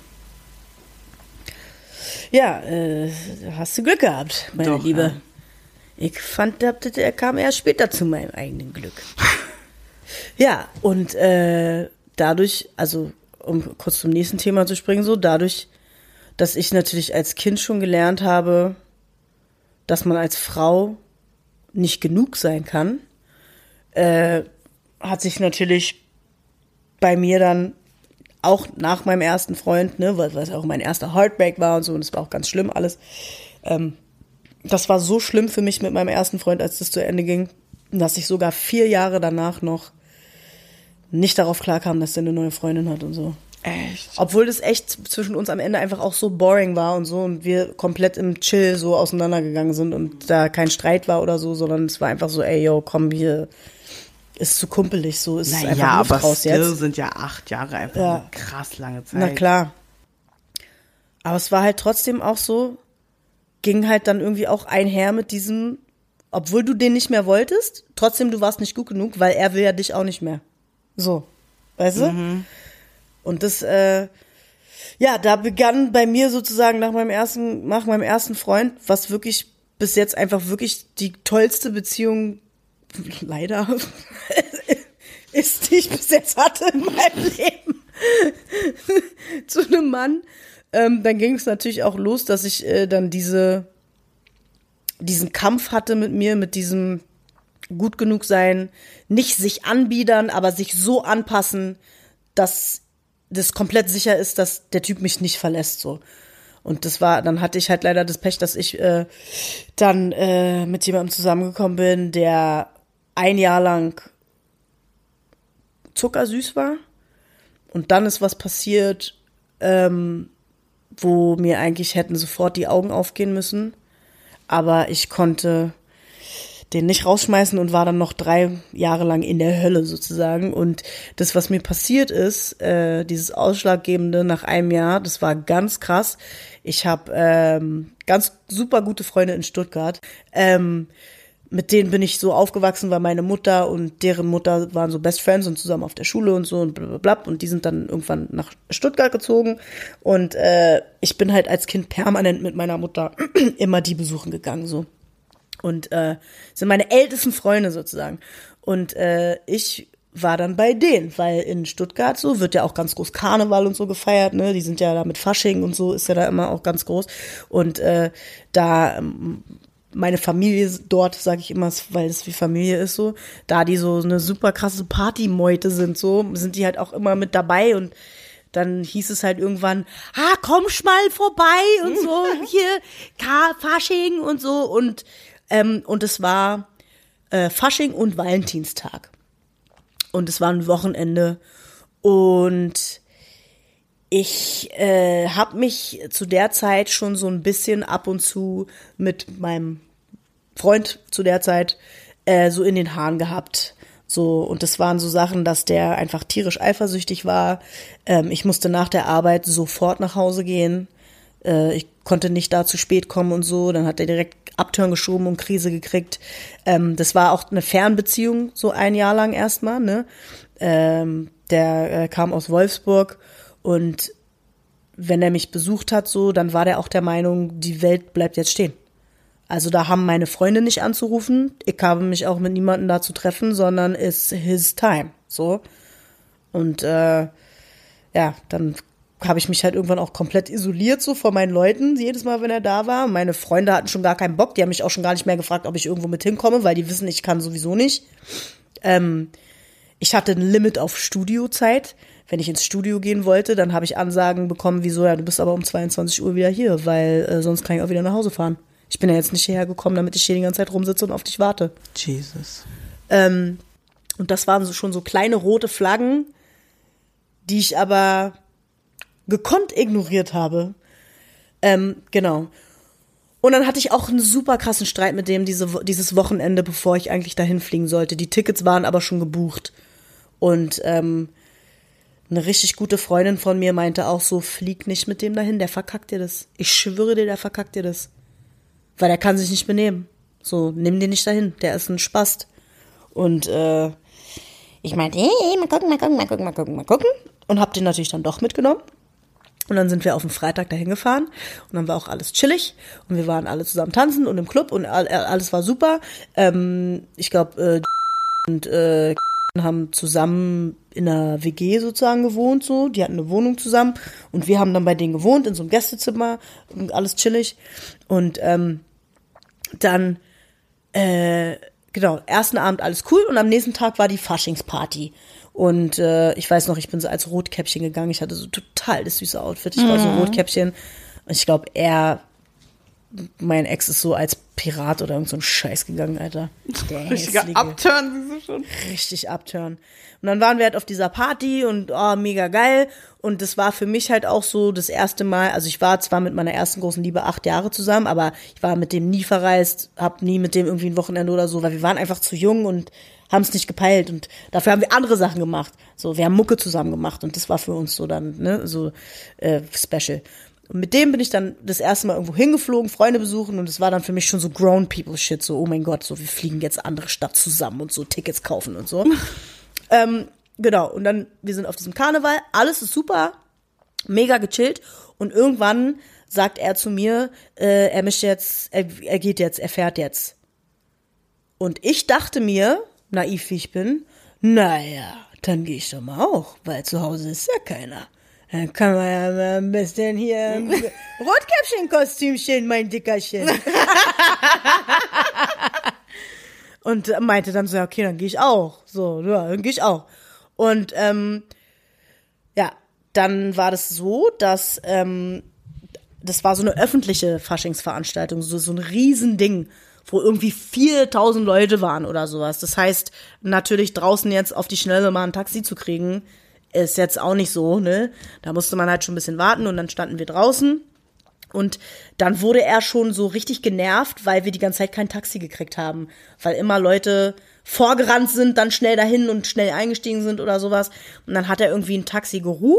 Ja, hast du Glück gehabt, meine Doch, Liebe. ja. Ich fand, er kam erst später zu meinem eigenen Glück. Ja, und dadurch, also um kurz zum nächsten Thema zu springen, so dadurch, dass ich natürlich als Kind schon gelernt habe, dass man als Frau nicht genug sein kann, hat sich natürlich bei mir dann auch nach meinem ersten Freund, ne, weil es auch mein erster Heartbreak war und so, und es war auch ganz schlimm alles. Das war so schlimm für mich mit meinem ersten Freund, als das zu Ende ging, dass ich sogar 4 Jahre danach noch nicht darauf klarkam, dass der eine neue Freundin hat und so. Echt? Obwohl das echt zwischen uns am Ende einfach auch so boring war und so und wir komplett im Chill so auseinandergegangen sind und da kein Streit war oder so, sondern es war einfach so, ey, yo, komm, hier ist zu kumpelig, so ist es einfach Luft aber raus still jetzt. sind ja 8 Jahre einfach Ja. eine krass lange Zeit. Na klar. Aber es war halt trotzdem auch so, ging halt dann irgendwie auch einher mit diesem, obwohl du den nicht mehr wolltest, trotzdem du warst nicht gut genug, weil er will ja dich auch nicht mehr. So, weißt du? Und das, ja, da begann bei mir sozusagen nach meinem ersten Freund, was wirklich bis jetzt einfach wirklich die tollste Beziehung leider ist, die ich bis jetzt hatte in meinem Leben zu einem Mann. Dann ging es natürlich auch los, dass ich dann diesen Kampf hatte mit mir, mit diesem gut genug sein, nicht sich anbiedern, aber sich so anpassen, dass das komplett sicher ist, dass der Typ mich nicht verlässt, so. Und dann hatte ich halt leider das Pech, dass ich dann mit jemandem zusammengekommen bin, der 1 Jahr lang zuckersüß war. Und dann ist was passiert, wo mir eigentlich hätten sofort die Augen aufgehen müssen. Aber ich konnte den nicht rausschmeißen und war dann noch 3 Jahre lang in der Hölle sozusagen. Und das, was mir passiert ist, dieses Ausschlaggebende nach 1 Jahr, das war ganz krass. Ich habe ganz super gute Freunde in Stuttgart. Mit denen bin ich so aufgewachsen, weil meine Mutter und deren Mutter waren so Best Friends und zusammen auf der Schule und so und blablabla. Und die sind dann irgendwann nach Stuttgart gezogen. Und ich bin halt als Kind permanent mit meiner Mutter immer die besuchen gegangen, so. Und sind meine ältesten Freunde sozusagen. Und ich war dann bei denen, weil in Stuttgart so wird ja auch ganz groß Karneval und so gefeiert, ne? Die sind ja da mit Fasching und so, ist ja da immer auch ganz groß. Und da meine Familie dort, sage ich immer, weil es wie Familie ist so, da die so eine super krasse Partymeute sind, so, sind die halt auch immer mit dabei und dann hieß es halt irgendwann, komm mal vorbei und so, hier, Fasching und so und es war Fasching und Valentinstag. Und es war ein Wochenende und ich habe mich zu der Zeit schon so ein bisschen ab und zu mit meinem Freund zu der Zeit so in den Haaren gehabt. So, und das waren so Sachen, dass der einfach tierisch eifersüchtig war. Ich musste nach der Arbeit sofort nach Hause gehen. Ich konnte nicht da zu spät kommen und so. Dann hat er direkt Abturn geschoben und Krise gekriegt. Das war auch eine Fernbeziehung, so 1 Jahr lang erstmal, ne? Der kam aus Wolfsburg und wenn er mich besucht hat, so, dann war der auch der Meinung, die Welt bleibt jetzt stehen. Also da haben meine Freunde nicht anzurufen. Ich habe mich auch mit niemandem da zu treffen, sondern it's his time, so. Und ja, dann habe ich mich halt irgendwann auch komplett isoliert so von meinen Leuten, jedes Mal, wenn er da war. Meine Freunde hatten schon gar keinen Bock, die haben mich auch schon gar nicht mehr gefragt, ob ich irgendwo mit hinkomme, weil die wissen, ich kann sowieso nicht. Ich hatte ein Limit auf Studiozeit. Wenn ich ins Studio gehen wollte, dann habe ich Ansagen bekommen, wieso, ja, du bist aber um 22 Uhr wieder hier, weil sonst kann ich auch wieder nach Hause fahren. Ich bin ja jetzt nicht hierher gekommen, damit ich hier die ganze Zeit rumsitze und auf dich warte. Jesus. Und das waren schon so kleine rote Flaggen, die ich aber gekonnt ignoriert habe. Genau. Und dann hatte ich auch einen super krassen Streit mit dem dieses Wochenende, bevor ich eigentlich dahin fliegen sollte. Die Tickets waren aber schon gebucht. Und eine richtig gute Freundin von mir meinte auch so, flieg nicht mit dem dahin, der verkackt dir das. Ich schwöre dir, der verkackt dir das. Weil der kann sich nicht benehmen. So, nimm den nicht dahin, der ist ein Spast. Und ich meinte, hey, mal gucken. Und hab den natürlich dann doch mitgenommen. Und dann sind wir auf den Freitag dahin gefahren und dann war auch alles chillig und wir waren alle zusammen tanzen und im Club und alles war super. Ich glaube, und haben zusammen in einer WG sozusagen gewohnt, so. Die hatten eine Wohnung zusammen und wir haben dann bei denen gewohnt in so einem Gästezimmer und alles chillig. Und dann, genau, ersten Abend alles cool und am nächsten Tag war die Faschingsparty. Und ich weiß noch, ich bin so als Rotkäppchen gegangen. Ich hatte so total das süße Outfit. Ich war so Rotkäppchen. Und ich glaube, mein Ex ist so als Pirat oder irgend so ein Scheiß gegangen, Alter. Der Richtiger Upturn, siehst du schon. Richtig Upturn. Und dann waren wir halt auf dieser Party und mega geil. Und das war für mich halt auch so das erste Mal, also ich war zwar mit meiner ersten großen Liebe 8 Jahre zusammen, aber ich war mit dem nie verreist, hab nie mit dem irgendwie ein Wochenende oder so, weil wir waren einfach zu jung und haben es nicht gepeilt und dafür haben wir andere Sachen gemacht. So, wir haben Mucke zusammen gemacht und das war für uns so dann, ne, so special. Und mit dem bin ich dann das erste Mal irgendwo hingeflogen, Freunde besuchen und es war dann für mich schon so grown people shit, so, oh mein Gott, so, wir fliegen jetzt andere Stadt zusammen und so Tickets kaufen und so. Genau, und dann, wir sind auf diesem Karneval, alles ist super, mega gechillt und irgendwann sagt er zu mir, er fährt jetzt. Und ich dachte mir, naiv wie ich bin, naja, dann gehe ich doch mal auch, weil zu Hause ist ja keiner. Dann kann man ja mal ein bisschen hier Rotkäppchen-Kostümchen, mein Dickerchen. Und meinte dann so, ja, okay, dann gehe ich auch. So, ja, dann gehe ich auch. Und ja, dann war das so, dass das war so eine öffentliche Faschingsveranstaltung, so ein Riesending, wo irgendwie 4000 Leute waren oder sowas. Das heißt, natürlich draußen jetzt auf die Schnelle mal ein Taxi zu kriegen, ist jetzt auch nicht so, ne? Da musste man halt schon ein bisschen warten und dann standen wir draußen. Und dann wurde er schon so richtig genervt, weil wir die ganze Zeit kein Taxi gekriegt haben. Weil immer Leute vorgerannt sind, dann schnell dahin und schnell eingestiegen sind oder sowas. Und dann hat er irgendwie ein Taxi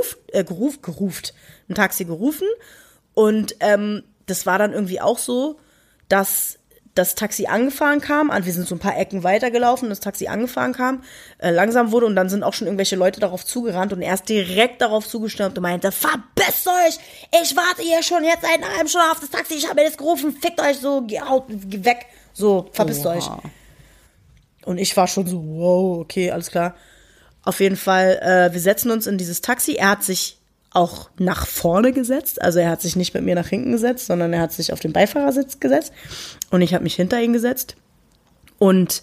ein Taxi gerufen. Und das war dann irgendwie auch so, dass das Taxi angefahren kam, wir sind so ein paar Ecken weitergelaufen, das Taxi angefahren kam, langsam wurde und dann sind auch schon irgendwelche Leute darauf zugerannt und er ist direkt darauf zugestürmt und meinte, verpisst euch, ich warte hier schon jetzt seit einer halben Stunde auf das Taxi, ich habe mir das gerufen, fickt euch so, geht weg, so, verpisst euch. Und ich war schon so, wow, okay, alles klar. Auf jeden Fall, wir setzen uns in dieses Taxi, er hat sich auch nach vorne gesetzt, also er hat sich nicht mit mir nach hinten gesetzt, sondern er hat sich auf den Beifahrersitz gesetzt und ich habe mich hinter ihn gesetzt und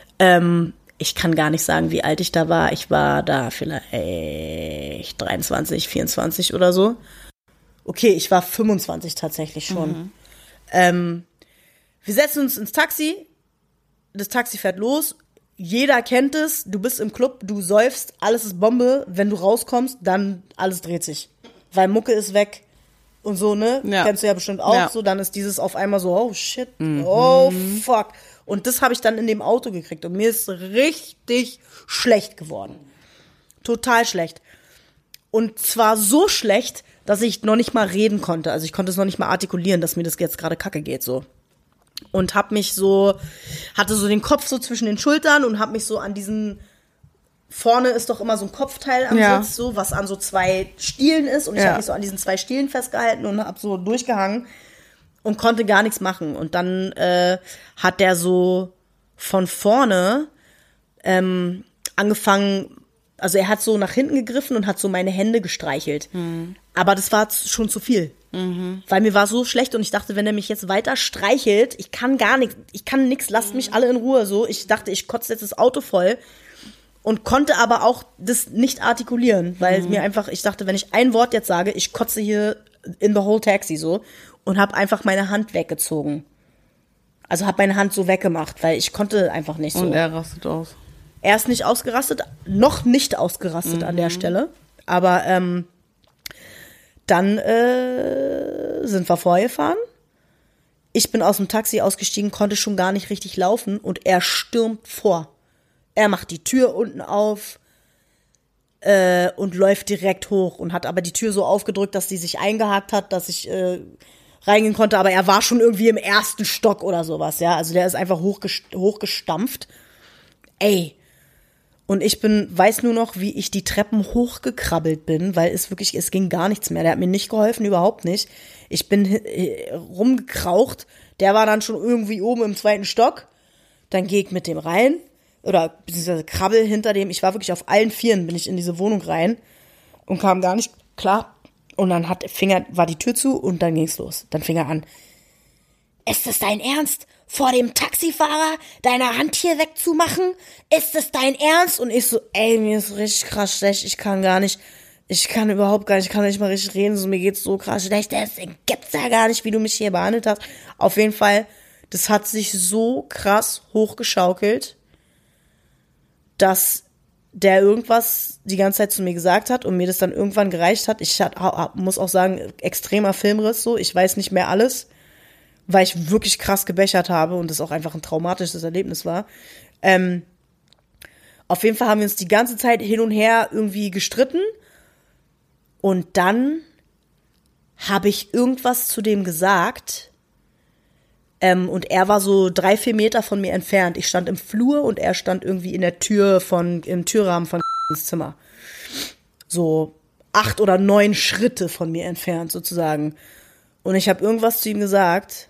ich kann gar nicht sagen, wie alt ich da war, ich war da vielleicht 23, 24 oder so. Okay, ich war 25 tatsächlich schon. Wir setzen uns ins Taxi, das Taxi fährt los, jeder kennt es, du bist im Club, du säufst, alles ist Bombe, wenn du rauskommst, dann alles dreht sich. Weil Mucke ist weg und so, ne? Ja. Kennst du ja bestimmt auch, so, dann ist dieses auf einmal so, oh shit, oh fuck. Und das habe ich dann in dem Auto gekriegt und mir ist richtig schlecht geworden. Total schlecht. Und zwar so schlecht, dass ich noch nicht mal reden konnte, also ich konnte es noch nicht mal artikulieren, dass mir das jetzt gerade kacke geht, so. Und hatte so den Kopf so zwischen den Schultern und hab mich so an diesen, vorne ist doch immer so ein Kopfteil am Sitz, so, was an so 2 Stielen ist und ich habe mich so an diesen 2 Stielen festgehalten und hab so durchgehangen und konnte gar nichts machen. Und dann hat der so von vorne angefangen, also er hat so nach hinten gegriffen und hat so meine Hände gestreichelt. Aber das war schon zu viel. Weil mir war so schlecht und ich dachte, wenn er mich jetzt weiter streichelt, ich kann nichts, lasst mich alle in Ruhe, so. Ich dachte, ich kotze jetzt das Auto voll und konnte aber auch das nicht artikulieren, weil mir einfach, ich dachte, wenn ich ein Wort jetzt sage, ich kotze hier in the whole taxi, so, und habe einfach meine Hand weggezogen. Also habe meine Hand so weggemacht, weil ich konnte einfach nicht so. Und er rastet aus. Er ist nicht ausgerastet, noch nicht ausgerastet an der Stelle, aber dann sind wir vorgefahren. Ich bin aus dem Taxi ausgestiegen, konnte schon gar nicht richtig laufen und er stürmt vor. Er macht die Tür unten auf und läuft direkt hoch und hat aber die Tür so aufgedrückt, dass die sich eingehakt hat, dass ich reingehen konnte, aber er war schon irgendwie im 1. Stock oder sowas, ja. Also der ist einfach hochgestampft. Ey. Und ich weiß nur noch, wie ich die Treppen hochgekrabbelt bin, weil es ging gar nichts mehr. Der hat mir nicht geholfen, überhaupt nicht. Ich bin rumgekraucht. Der war dann schon irgendwie oben im 2. Stock. Dann gehe ich mit dem rein. Oder beziehungsweise krabbel hinter dem. Ich war wirklich auf allen Vieren, bin ich in diese Wohnung rein. Und kam gar nicht klar. Und dann war die Tür zu und dann ging's los. Dann fing er an. Ist es dein Ernst, vor dem Taxifahrer deine Hand hier wegzumachen? Ist es dein Ernst? Und ich so, ey, mir ist richtig krass schlecht. Ich kann überhaupt gar nicht, ich kann nicht mal richtig reden. So, mir geht's so krass schlecht. Das gibt's ja gar nicht, wie du mich hier behandelt hast. Auf jeden Fall, das hat sich so krass hochgeschaukelt, dass der irgendwas die ganze Zeit zu mir gesagt hat und mir das dann irgendwann gereicht hat. Ich muss auch sagen, extremer Filmriss so. Ich weiß nicht mehr alles, weil ich wirklich krass gebechert habe und das auch einfach ein traumatisches Erlebnis war. Auf jeden Fall haben wir uns die ganze Zeit hin und her irgendwie gestritten und dann habe ich irgendwas zu dem gesagt und er war so 3-4 Meter von mir entfernt. Ich stand im Flur und er stand irgendwie im Türrahmen von ins Zimmer. So 8 oder 9 Schritte von mir entfernt sozusagen. Und ich habe irgendwas zu ihm gesagt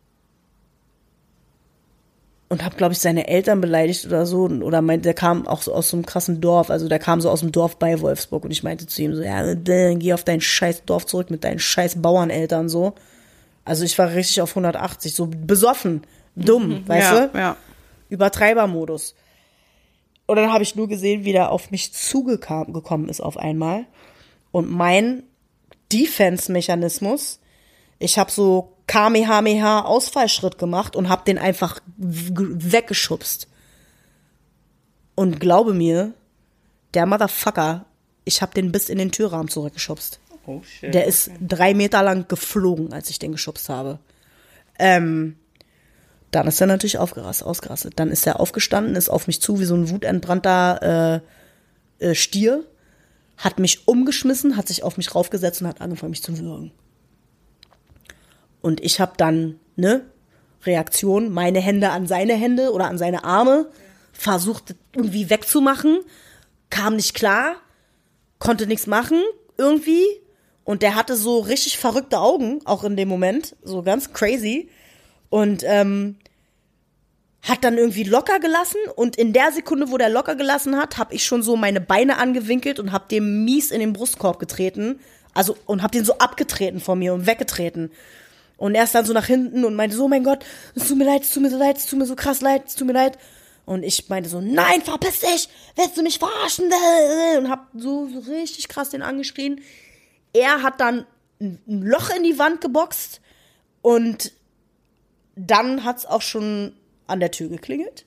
und habe, glaube ich, seine Eltern beleidigt oder so. Oder der kam auch so aus so einem krassen Dorf. Also der kam so aus dem Dorf bei Wolfsburg. Und ich meinte zu ihm so, ja, geh auf dein scheiß Dorf zurück mit deinen scheiß Bauerneltern so. Also ich war richtig auf 180, so besoffen, dumm, weißt du? Ja. Übertreibermodus. Und dann habe ich nur gesehen, wie der auf mich zugekommen ist auf einmal. Und mein Defense-Mechanismus, ich habe so Kamehameha-Ausfallschritt gemacht und habe den einfach weggeschubst. Und glaube mir, der Motherfucker, ich habe den bis in den Türrahmen zurückgeschubst. Oh shit. Der ist 3 Meter lang geflogen, als ich den geschubst habe. Dann ist er natürlich ausgerastet. Dann ist er aufgestanden, ist auf mich zu wie so ein wutentbrannter Stier, hat mich umgeschmissen, hat sich auf mich raufgesetzt und hat angefangen, mich zu würgen. Und ich habe dann, Reaktion, meine Hände an seine Hände oder an seine Arme, versucht irgendwie wegzumachen, kam nicht klar, konnte nichts machen, irgendwie. Und der hatte so richtig verrückte Augen, auch in dem Moment, so ganz crazy. Und hat dann irgendwie locker gelassen. Und in der Sekunde, wo der locker gelassen hat, habe ich schon so meine Beine angewinkelt und habe dem mies in den Brustkorb getreten. Also, und habe den so abgetreten von mir und weggetreten. Und er ist dann so nach hinten und meinte so, oh mein Gott, es tut mir leid, es tut mir so leid, es tut mir so krass leid, es tut mir leid. Und ich meinte so, nein, verpiss dich, willst du mich verarschen? Und hab so richtig krass den angeschrien. Er hat dann ein Loch in die Wand geboxt und dann hat's auch schon an der Tür geklingelt.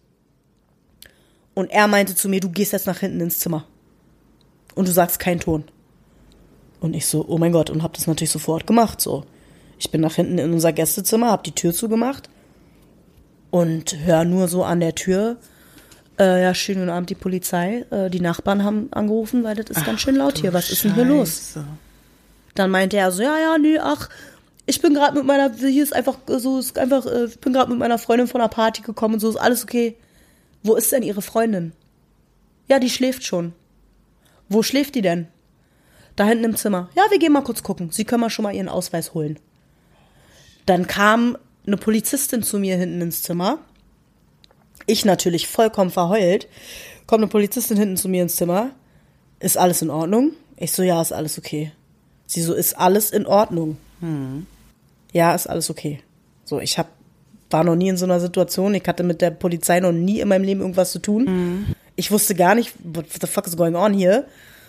Und er meinte zu mir, du gehst jetzt nach hinten ins Zimmer und du sagst keinen Ton. Und ich so, oh mein Gott, und hab das natürlich sofort gemacht, so. Ich bin nach hinten in unser Gästezimmer, hab die Tür zugemacht und hör nur so an der Tür, ja, schönen guten Abend, die Polizei. Die Nachbarn haben angerufen, weil das ist ganz schön laut hier. Was ist denn hier los? Dann meinte er so, ich bin gerade mit meiner, hier ist einfach so, ich bin gerade mit meiner Freundin von der Party gekommen und so, ist alles okay. Wo ist denn Ihre Freundin? Ja, die schläft schon. Wo schläft die denn? Da hinten im Zimmer. Ja, wir gehen mal kurz gucken. Sie können mal schon mal Ihren Ausweis holen. Dann kam eine Polizistin zu mir hinten ins Zimmer. Ich natürlich vollkommen verheult. Kommt eine Polizistin hinten zu mir ins Zimmer. Ist alles in Ordnung? Ich so, ja, ist alles okay. Sie so, ist alles in Ordnung? Ja, ist alles okay. So, war noch nie in so einer Situation. Ich hatte mit der Polizei noch nie in meinem Leben irgendwas zu tun. Ich wusste gar nicht, what the fuck is going on here?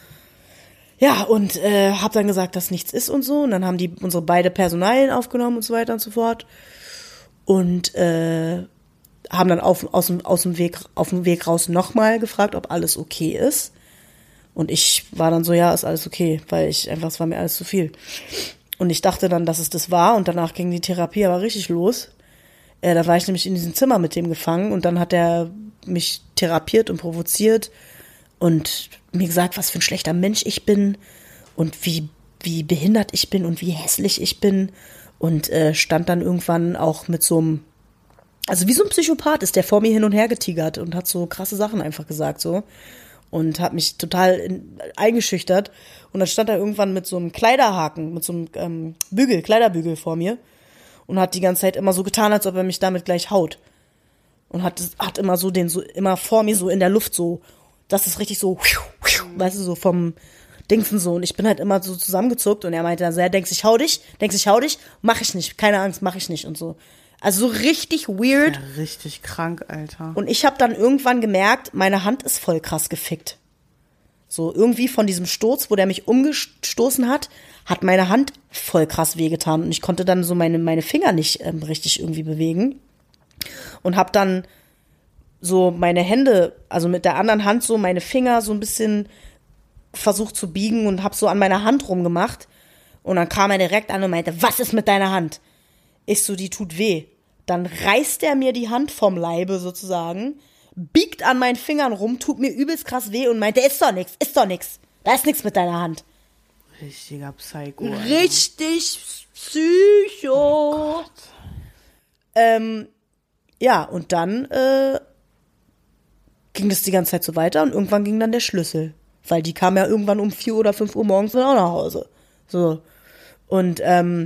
Ja, und hab dann gesagt, dass nichts ist und so. Und dann haben die unsere beide Personalien aufgenommen und so weiter und so fort. Und haben dann auf dem Weg raus nochmal gefragt, ob alles okay ist. Und ich war dann so, ja, ist alles okay, weil es war mir alles zu viel. Und ich dachte dann, dass es das war. Und danach ging die Therapie aber richtig los. Da war ich nämlich in diesem Zimmer mit dem gefangen. Und dann hat er mich therapiert und provoziert. Und mir gesagt, was für ein schlechter Mensch ich bin und wie behindert ich bin und wie hässlich ich bin und stand dann irgendwann auch mit so einem Also wie so ein Psychopath ist der vor mir hin und her getigert und hat so krasse Sachen einfach gesagt so und hat mich total eingeschüchtert und dann stand er irgendwann mit so einem Kleiderhaken, mit so einem Kleiderbügel vor mir und hat die ganze Zeit immer so getan, als ob er mich damit gleich haut und hat immer so immer vor mir so in der Luft so, das ist richtig so, weißt du, so vom Dingsen so und ich bin halt immer so zusammengezuckt und er meinte dann, denkst ich hau dich, mach ich nicht, keine Angst, mach ich nicht und so. Also so richtig weird. Ja, richtig krank, Alter. Und ich habe dann irgendwann gemerkt, meine Hand ist voll krass gefickt. So irgendwie von diesem Sturz, wo der mich umgestoßen hat, hat meine Hand voll krass wehgetan. Und ich konnte dann so meine Finger nicht richtig irgendwie bewegen. Und habe dann so meine Hände, also mit der anderen Hand so meine Finger so ein bisschen versucht zu biegen und habe so an meiner Hand rumgemacht. Und dann kam er direkt an und meinte, was ist mit deiner Hand? Ich so, die tut weh. Dann reißt er mir die Hand vom Leibe sozusagen, biegt an meinen Fingern rum, tut mir übelst krass weh und meinte, ist doch nix, da ist nix mit deiner Hand. Richtiger Psycho. Alter. Richtig Psycho. Oh ja, und dann ging das die ganze Zeit so weiter und irgendwann ging dann der Schlüssel. Weil die kam ja irgendwann um 4 oder 5 Uhr morgens dann auch nach Hause. So. Und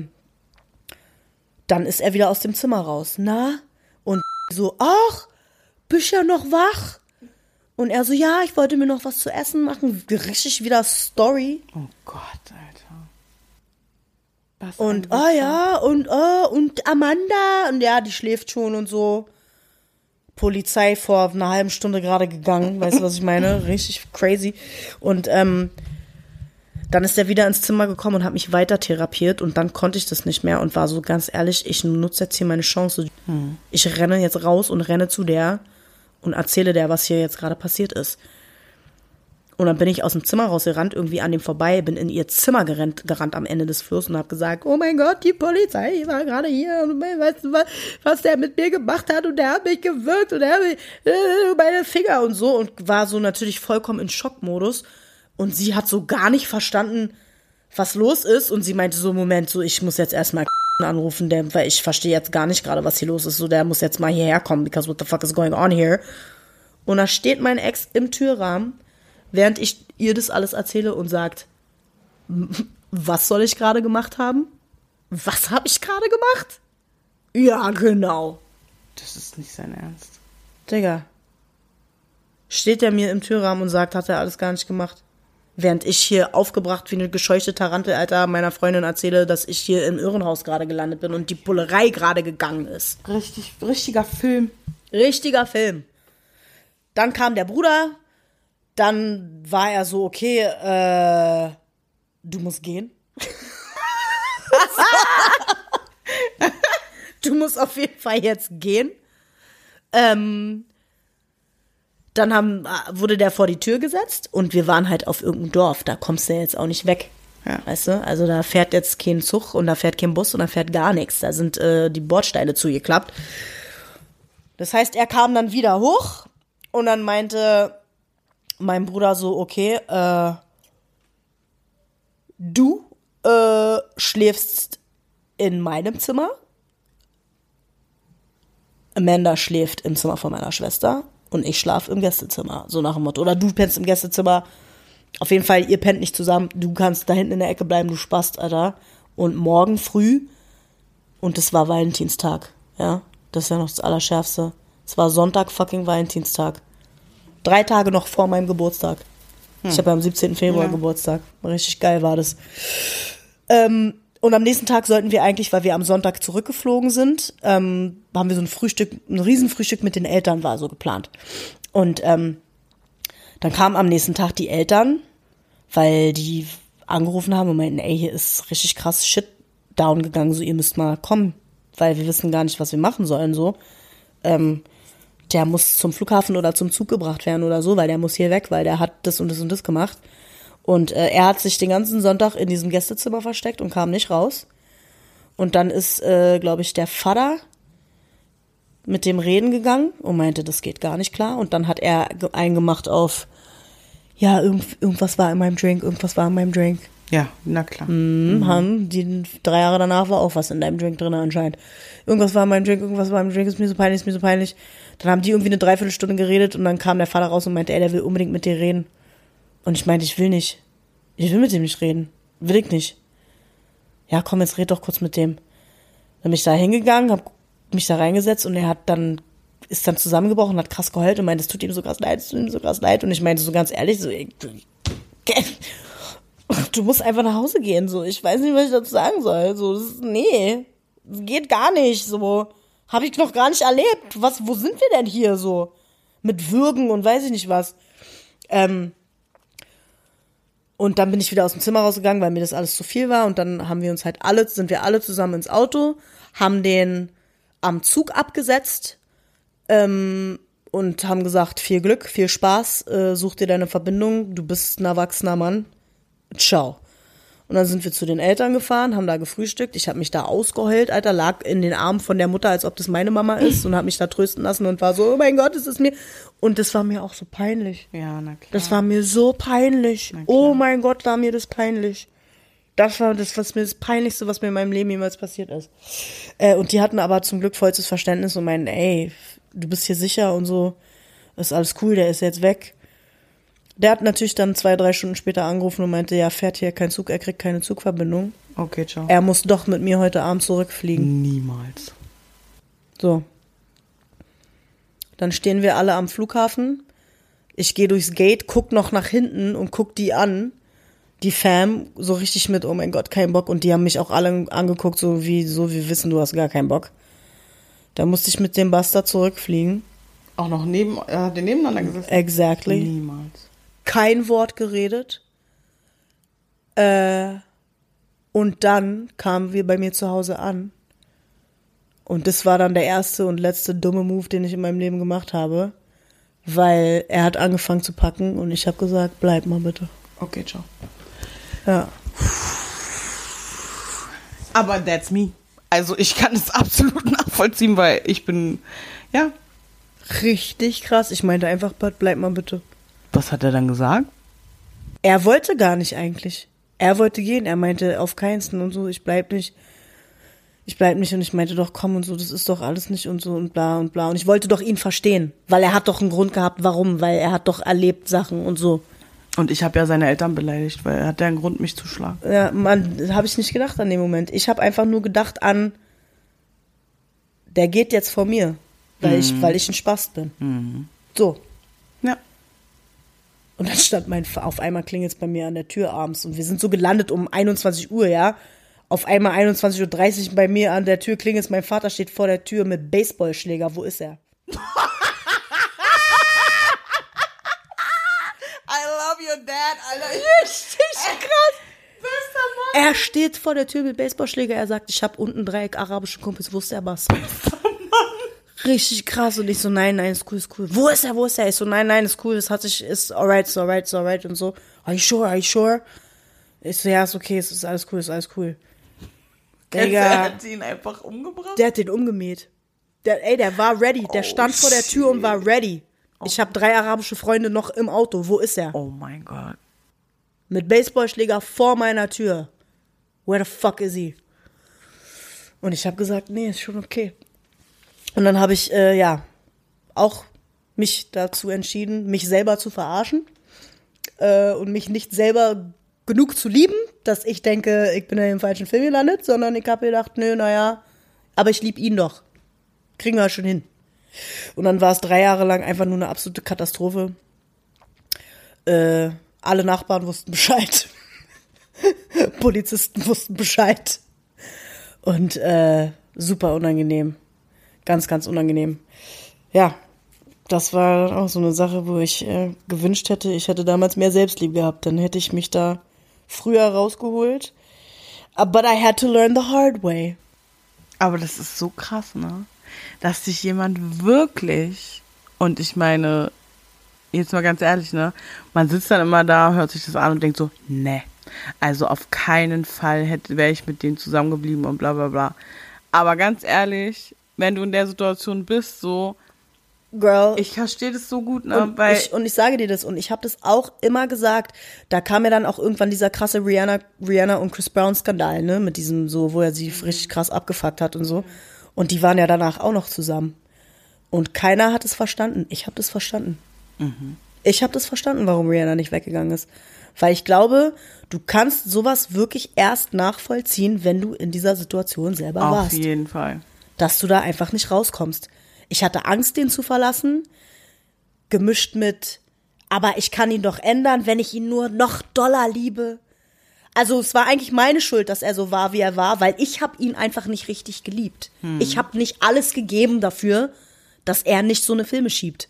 dann ist er wieder aus dem Zimmer raus. Na? Und so, ach, bist ja noch wach? Und er so, ja, ich wollte mir noch was zu essen machen. Richtig wieder Story. Oh Gott, Alter. Was und, ja, und Amanda. Und ja, die schläft schon und so. Polizei vor einer halben Stunde gerade gegangen. Weißt du, was ich meine? Richtig crazy. Und, dann ist er wieder ins Zimmer gekommen und hat mich weiter therapiert und dann konnte ich das nicht mehr und war so ganz ehrlich, ich nutze jetzt hier meine Chance. Ich renne jetzt raus und renne zu der und erzähle der, was hier jetzt gerade passiert ist. Und dann bin ich aus dem Zimmer rausgerannt, irgendwie an dem vorbei, bin in ihr Zimmer gerannt am Ende des Flurs und habe gesagt, oh mein Gott, die Polizei war gerade hier und weißt du was der mit mir gemacht hat und der hat mich gewürgt und der hat mich, meine Finger und so und war so natürlich vollkommen in Schockmodus. Und sie hat so gar nicht verstanden, was los ist. Und sie meinte so, Moment, so, ich muss jetzt erstmal anrufen, weil ich verstehe jetzt gar nicht gerade, was hier los ist. So, der muss jetzt mal hierher kommen, because what the fuck is going on here? Und da steht mein Ex im Türrahmen, während ich ihr das alles erzähle und sagt, was soll ich gerade gemacht haben? Was habe ich gerade gemacht? Ja, genau. Das ist nicht sein Ernst. Digga. Steht er mir im Türrahmen und sagt, hat er alles gar nicht gemacht? Während ich hier aufgebracht wie eine gescheuchte Tarantel, Alter, meiner Freundin erzähle, dass ich hier im Irrenhaus gerade gelandet bin und die Bullerei gerade gegangen ist. Richtiger Film. Richtiger Film. Dann kam der Bruder, dann war er so, okay, du musst gehen. Du musst auf jeden Fall jetzt gehen. Dann wurde der vor die Tür gesetzt und wir waren halt auf irgendeinem Dorf. Da kommst du ja jetzt auch nicht weg. Ja. Weißt du? Also da fährt jetzt kein Zug und da fährt kein Bus und da fährt gar nichts. Da sind die Bordsteine zugeklappt. Das heißt, er kam dann wieder hoch und dann meinte mein Bruder so, okay, du schläfst in meinem Zimmer. Amanda schläft im Zimmer von meiner Schwester. Und ich schlafe im Gästezimmer, so nach dem Motto. Oder du pennst im Gästezimmer. Auf jeden Fall, ihr pennt nicht zusammen. Du kannst da hinten in der Ecke bleiben, du Spast, Alter. Und morgen früh, und das war Valentinstag, ja. Das ist ja noch das Allerschärfste. Es war Sonntag, fucking Valentinstag. 3 Tage noch vor meinem Geburtstag. Ich habe ja am 17. Februar Geburtstag. Richtig geil war das. Und am nächsten Tag sollten wir eigentlich, weil wir am Sonntag zurückgeflogen sind, haben wir so ein Riesenfrühstück mit den Eltern, war so geplant. Und dann kamen am nächsten Tag die Eltern, weil die angerufen haben und meinten, ey, hier ist richtig krass Shit down gegangen, so ihr müsst mal kommen, weil wir wissen gar nicht, was wir machen sollen, so. Der muss zum Flughafen oder zum Zug gebracht werden oder so, weil der muss hier weg, weil der hat das und das und das gemacht. Und er hat sich den ganzen Sonntag in diesem Gästezimmer versteckt und kam nicht raus. Und dann ist, glaube ich, der Vater mit dem reden gegangen und meinte, das geht gar nicht klar. Und dann hat er eingemacht auf, ja, irgendwas war in meinem Drink. Ja, na klar. Haben die 3 Jahre danach war auch was in deinem Drink drin anscheinend. Irgendwas war in meinem Drink, ist mir so peinlich. Dann haben die irgendwie eine Dreiviertelstunde geredet und dann kam der Vater raus und meinte, ey, der will unbedingt mit dir reden. Und ich meinte, ich will nicht. Ich will mit dem nicht reden. Will ich nicht. Ja, komm, jetzt red doch kurz mit dem. Dann bin ich da hingegangen, hab mich da reingesetzt und er ist dann zusammengebrochen, hat krass geheult und meinte, es tut ihm so krass leid. Und ich meinte so ganz ehrlich, so, du musst einfach nach Hause gehen, so. Ich weiß nicht, was ich dazu sagen soll. So, nee, geht gar nicht, so. Habe ich noch gar nicht erlebt. Wo sind wir denn hier, so? Mit Würgen und weiß ich nicht was. Und dann bin ich wieder aus dem Zimmer rausgegangen, weil mir das alles zu viel war. Und dann sind wir alle zusammen ins Auto, haben den am Zug abgesetzt, und haben gesagt, viel Glück, viel Spaß, such dir deine Verbindung, du bist ein erwachsener Mann. Ciao. Und dann sind wir zu den Eltern gefahren, haben da gefrühstückt. Ich habe mich da ausgeheult, Alter, lag in den Armen von der Mutter, als ob das meine Mama ist und habe mich da trösten lassen und war so, oh mein Gott, es ist mir... Und das war mir auch so peinlich. Ja, na klar. Das war mir so peinlich. Oh mein Gott, war mir das peinlich. Das war das Peinlichste, was mir in meinem Leben jemals passiert ist. Und die hatten aber zum Glück vollstes Verständnis und meinten, ey, du bist hier sicher und so, ist alles cool, der ist jetzt weg. Der hat natürlich dann 2-3 Stunden später angerufen und meinte, ja, fährt hier kein Zug, er kriegt keine Zugverbindung. Okay, ciao. Er muss doch mit mir heute Abend zurückfliegen. Niemals. So. Dann stehen wir alle am Flughafen. Ich gehe durchs Gate, guck noch nach hinten und guck die an. Die Fam, so richtig mit, oh mein Gott, kein Bock. Und die haben mich auch alle angeguckt, so wie wir wissen, du hast gar keinen Bock. Da musste ich mit dem Bastard zurückfliegen. Auch noch nebeneinander gesessen? Exactly. Niemals. Kein Wort geredet. Und dann kamen wir bei mir zu Hause an. Und das war dann der erste und letzte dumme Move, den ich in meinem Leben gemacht habe. Weil er hat angefangen zu packen und ich habe gesagt, bleib mal bitte. Okay, ciao. Ja. Aber that's me. Also ich kann es absolut nachvollziehen, weil ich bin, ja. Richtig krass. Ich meinte einfach, bleib mal bitte. Was hat er dann gesagt? Er wollte gar nicht eigentlich. Er wollte gehen. Er meinte auf keinsten und so, ich bleib nicht. Und ich meinte doch, komm und so, das ist doch alles nicht und so und bla und bla. Und ich wollte doch ihn verstehen, weil er hat doch einen Grund gehabt, warum, weil er hat doch erlebt Sachen und so. Und ich habe ja seine Eltern beleidigt, weil er hat ja einen Grund, mich zu schlagen. Ja, Mann, habe ich nicht gedacht an dem Moment. Ich habe einfach nur gedacht an, der geht jetzt vor mir, weil ich ein Spast bin. Mhm. So. Ja. Und dann stand auf einmal klingelt es bei mir an der Tür abends und wir sind so gelandet um 21 Uhr, ja. Auf einmal 21:30 Uhr bei mir an der Tür klingelt es, mein Vater steht vor der Tür mit Baseballschläger. Wo ist er? I love your dad, Alter. Richtig krass. Bester Mann. Er steht vor der Tür mit Baseballschläger. Er sagt, ich habe unten 3 arabische Kumpels. Wo ist der Bass? Richtig krass. Und ich so, nein, ist cool. Wo ist er? Ich so, nein, ist cool. Das ist alright und so. Are you sure? Ich so, ja, ist okay, ist alles cool. Der hat ihn einfach umgebracht? Der hat den umgemäht. Der war ready. Der stand vor der Tür und war ready. Ich habe 3 arabische Freunde noch im Auto. Wo ist er? Oh mein Gott. Mit Baseballschläger vor meiner Tür. Where the fuck is he? Und ich habe gesagt, nee, ist schon okay. Und dann habe ich, auch mich dazu entschieden, mich selber zu verarschen. Und mich nicht selber genug zu lieben, dass ich denke, ich bin in dem falschen Film gelandet, sondern ich habe gedacht, aber ich liebe ihn doch. Kriegen wir schon hin. Und dann war es 3 Jahre lang einfach nur eine absolute Katastrophe. Alle Nachbarn wussten Bescheid. Polizisten wussten Bescheid. Und super unangenehm. Ganz, ganz unangenehm. Ja, das war auch so eine Sache, wo ich gewünscht hätte, ich hätte damals mehr Selbstliebe gehabt. Dann hätte ich mich da früher rausgeholt. But I had to learn the hard way. Aber das ist so krass, ne? Dass sich jemand wirklich, und ich meine, jetzt mal ganz ehrlich, ne? Man sitzt dann immer da, hört sich das an und denkt so, ne, also auf keinen Fall wäre ich mit denen zusammengeblieben und bla bla bla. Aber ganz ehrlich, wenn du in der Situation bist, so, Girl. Ich verstehe das so gut, ne? Und ich sage dir das, und ich habe das auch immer gesagt, da kam ja dann auch irgendwann dieser krasse Rihanna und Chris Brown Skandal, ne, mit diesem so, wo er sie richtig krass abgefuckt hat und so. Und die waren ja danach auch noch zusammen. Und keiner hat es verstanden. Ich habe das verstanden. Ich habe das verstanden, warum Rihanna nicht weggegangen ist. Weil ich glaube, du kannst sowas wirklich erst nachvollziehen, wenn du in dieser Situation selber warst. Auf jeden Fall. Dass du da einfach nicht rauskommst. Ich hatte Angst, den zu verlassen, gemischt mit, aber ich kann ihn doch ändern, wenn ich ihn nur noch doller liebe. Also es war eigentlich meine Schuld, dass er so war, wie er war, weil ich habe ihn einfach nicht richtig geliebt. Ich habe nicht alles gegeben dafür, dass er nicht so eine Filme schiebt.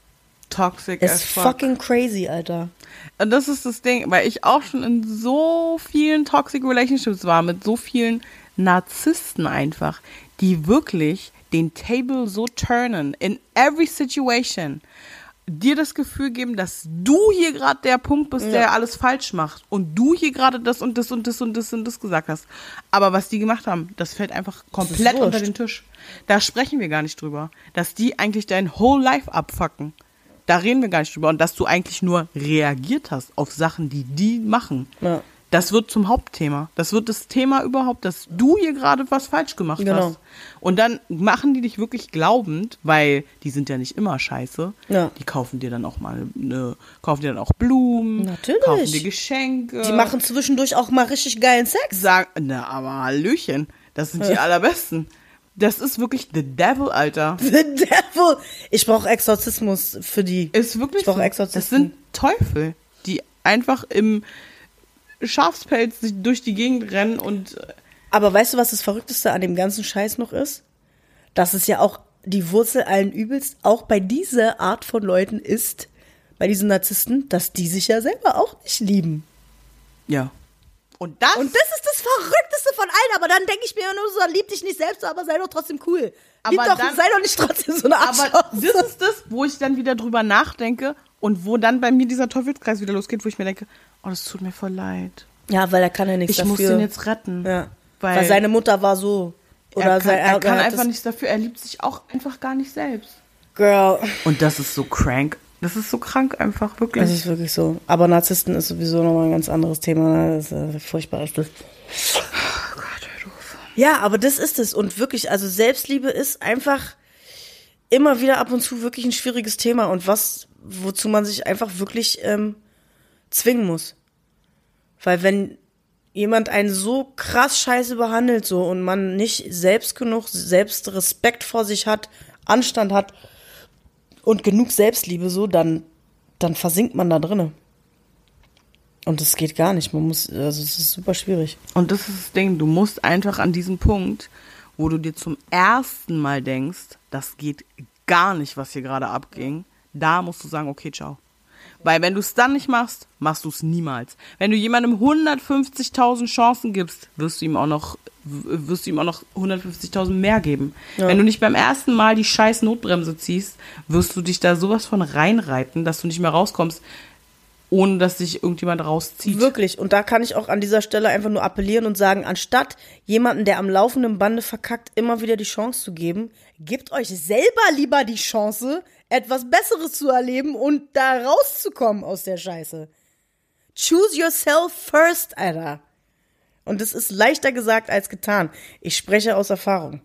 Toxic It's as fuck. fucking crazy, Alter. Und das ist das Ding, weil ich auch schon in so vielen Toxic Relationships war, mit so vielen Narzissten einfach, die wirklich den Table so turnen, in every situation, dir das Gefühl geben, dass du hier gerade der Punkt bist, der alles falsch macht und du hier gerade das und das und das und das und das gesagt hast. Aber was die gemacht haben, das fällt einfach komplett unter den Tisch. Da sprechen wir gar nicht drüber, dass die eigentlich dein whole life abfucken. Da reden wir gar nicht drüber. Und dass du eigentlich nur reagiert hast auf Sachen, die machen. Ja. Das wird zum Hauptthema. Das wird das Thema überhaupt, dass du hier gerade was falsch gemacht hast. Und dann machen die dich wirklich glaubend, weil die sind ja nicht immer scheiße. Ja. Die kaufen dir dann auch kaufen dir dann auch Blumen. Natürlich. Kaufen dir Geschenke. Die machen zwischendurch auch mal richtig geilen Sex. Aber Hallöchen, das sind die allerbesten. Das ist wirklich the devil, Alter. The devil. Ich brauche Exorzismus für die. Ist wirklich ich brauche so. Exorzismus. Das sind Teufel, die einfach im Schafspelz durch die Gegend rennen und... Aber weißt du, was das Verrückteste an dem ganzen Scheiß noch ist? Dass es ja auch die Wurzel allen Übels auch bei dieser Art von Leuten ist, bei diesen Narzissten, dass die sich ja selber auch nicht lieben. Ja. Und das ist das Verrückteste von allen. Aber dann denke ich mir nur so, lieb dich nicht selbst, aber sei doch trotzdem cool. Sei doch nicht trotzdem so eine Arschloch. Aber das ist das, wo ich dann wieder drüber nachdenke und wo dann bei mir dieser Teufelskreis wieder losgeht, wo ich mir denke, oh, das tut mir voll leid. Ja, weil er kann ja nichts dafür. Ich muss den jetzt retten. Ja. Weil seine Mutter war so. Oder er kann einfach nichts dafür. Er liebt sich auch einfach gar nicht selbst. Girl. Und das ist so crank. Das ist so krank einfach, wirklich. Das ist wirklich so. Aber Narzissten ist sowieso nochmal ein ganz anderes Thema. Das ist furchtbar. Ist das. Oh Gott, hör auf. Ja, aber das ist es. Und wirklich, also Selbstliebe ist einfach immer wieder ab und zu wirklich ein schwieriges Thema. Und wozu man sich einfach wirklich zwingen muss. Weil wenn jemand einen so krass scheiße behandelt so und man nicht selbst genug Selbstrespekt vor sich hat, Anstand hat und genug Selbstliebe so, dann versinkt man da drinne. Und das geht gar nicht. Es ist super schwierig. Und das ist das Ding, du musst einfach an diesem Punkt, wo du dir zum ersten Mal denkst, das geht gar nicht, was hier gerade abging, da musst du sagen, okay, ciao. Weil wenn du es dann nicht machst, machst du es niemals. Wenn du jemandem 150.000 Chancen gibst, wirst du ihm auch noch 150.000 mehr geben. Ja. Wenn du nicht beim ersten Mal die scheiß Notbremse ziehst, wirst du dich da sowas von reinreiten, dass du nicht mehr rauskommst, ohne dass sich irgendjemand rauszieht. Wirklich. Und da kann ich auch an dieser Stelle einfach nur appellieren und sagen, anstatt jemanden, der am laufenden Bande verkackt, immer wieder die Chance zu geben, gebt euch selber lieber die Chance, etwas Besseres zu erleben und da rauszukommen aus der Scheiße. Choose yourself first, Alter. Und das ist leichter gesagt als getan. Ich spreche aus Erfahrung.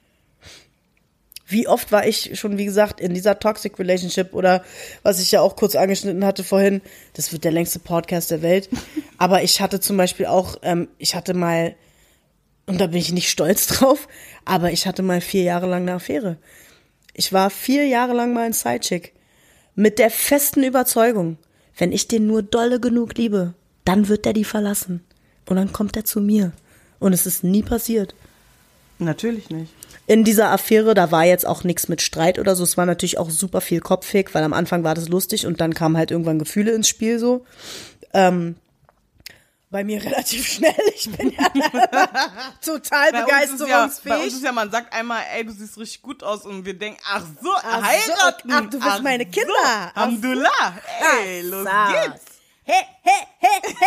Wie oft war ich schon, wie gesagt, in dieser Toxic Relationship oder was ich ja auch kurz angeschnitten hatte vorhin, das wird der längste Podcast der Welt, aber ich hatte zum Beispiel auch, ich hatte mal, und da bin ich nicht stolz drauf, aber ich hatte mal 4 Jahre lang eine Affäre. Ich war 4 Jahre lang mal ein Sidechick. Mit der festen Überzeugung, wenn ich den nur dolle genug liebe, dann wird der die verlassen. Und dann kommt er zu mir. Und es ist nie passiert. Natürlich nicht. In dieser Affäre, da war jetzt auch nichts mit Streit oder so. Es war natürlich auch super viel Kopfweg, weil am Anfang war das lustig und dann kamen halt irgendwann Gefühle ins Spiel so. Bei mir relativ schnell. Ich bin ja total begeisterungsfähig. Bei uns ist ja, man sagt einmal, ey, du siehst richtig gut aus und wir denken, heiraten. Ach, du bist meine Kinder. So, Alhamdulillah. Ey, los geht's.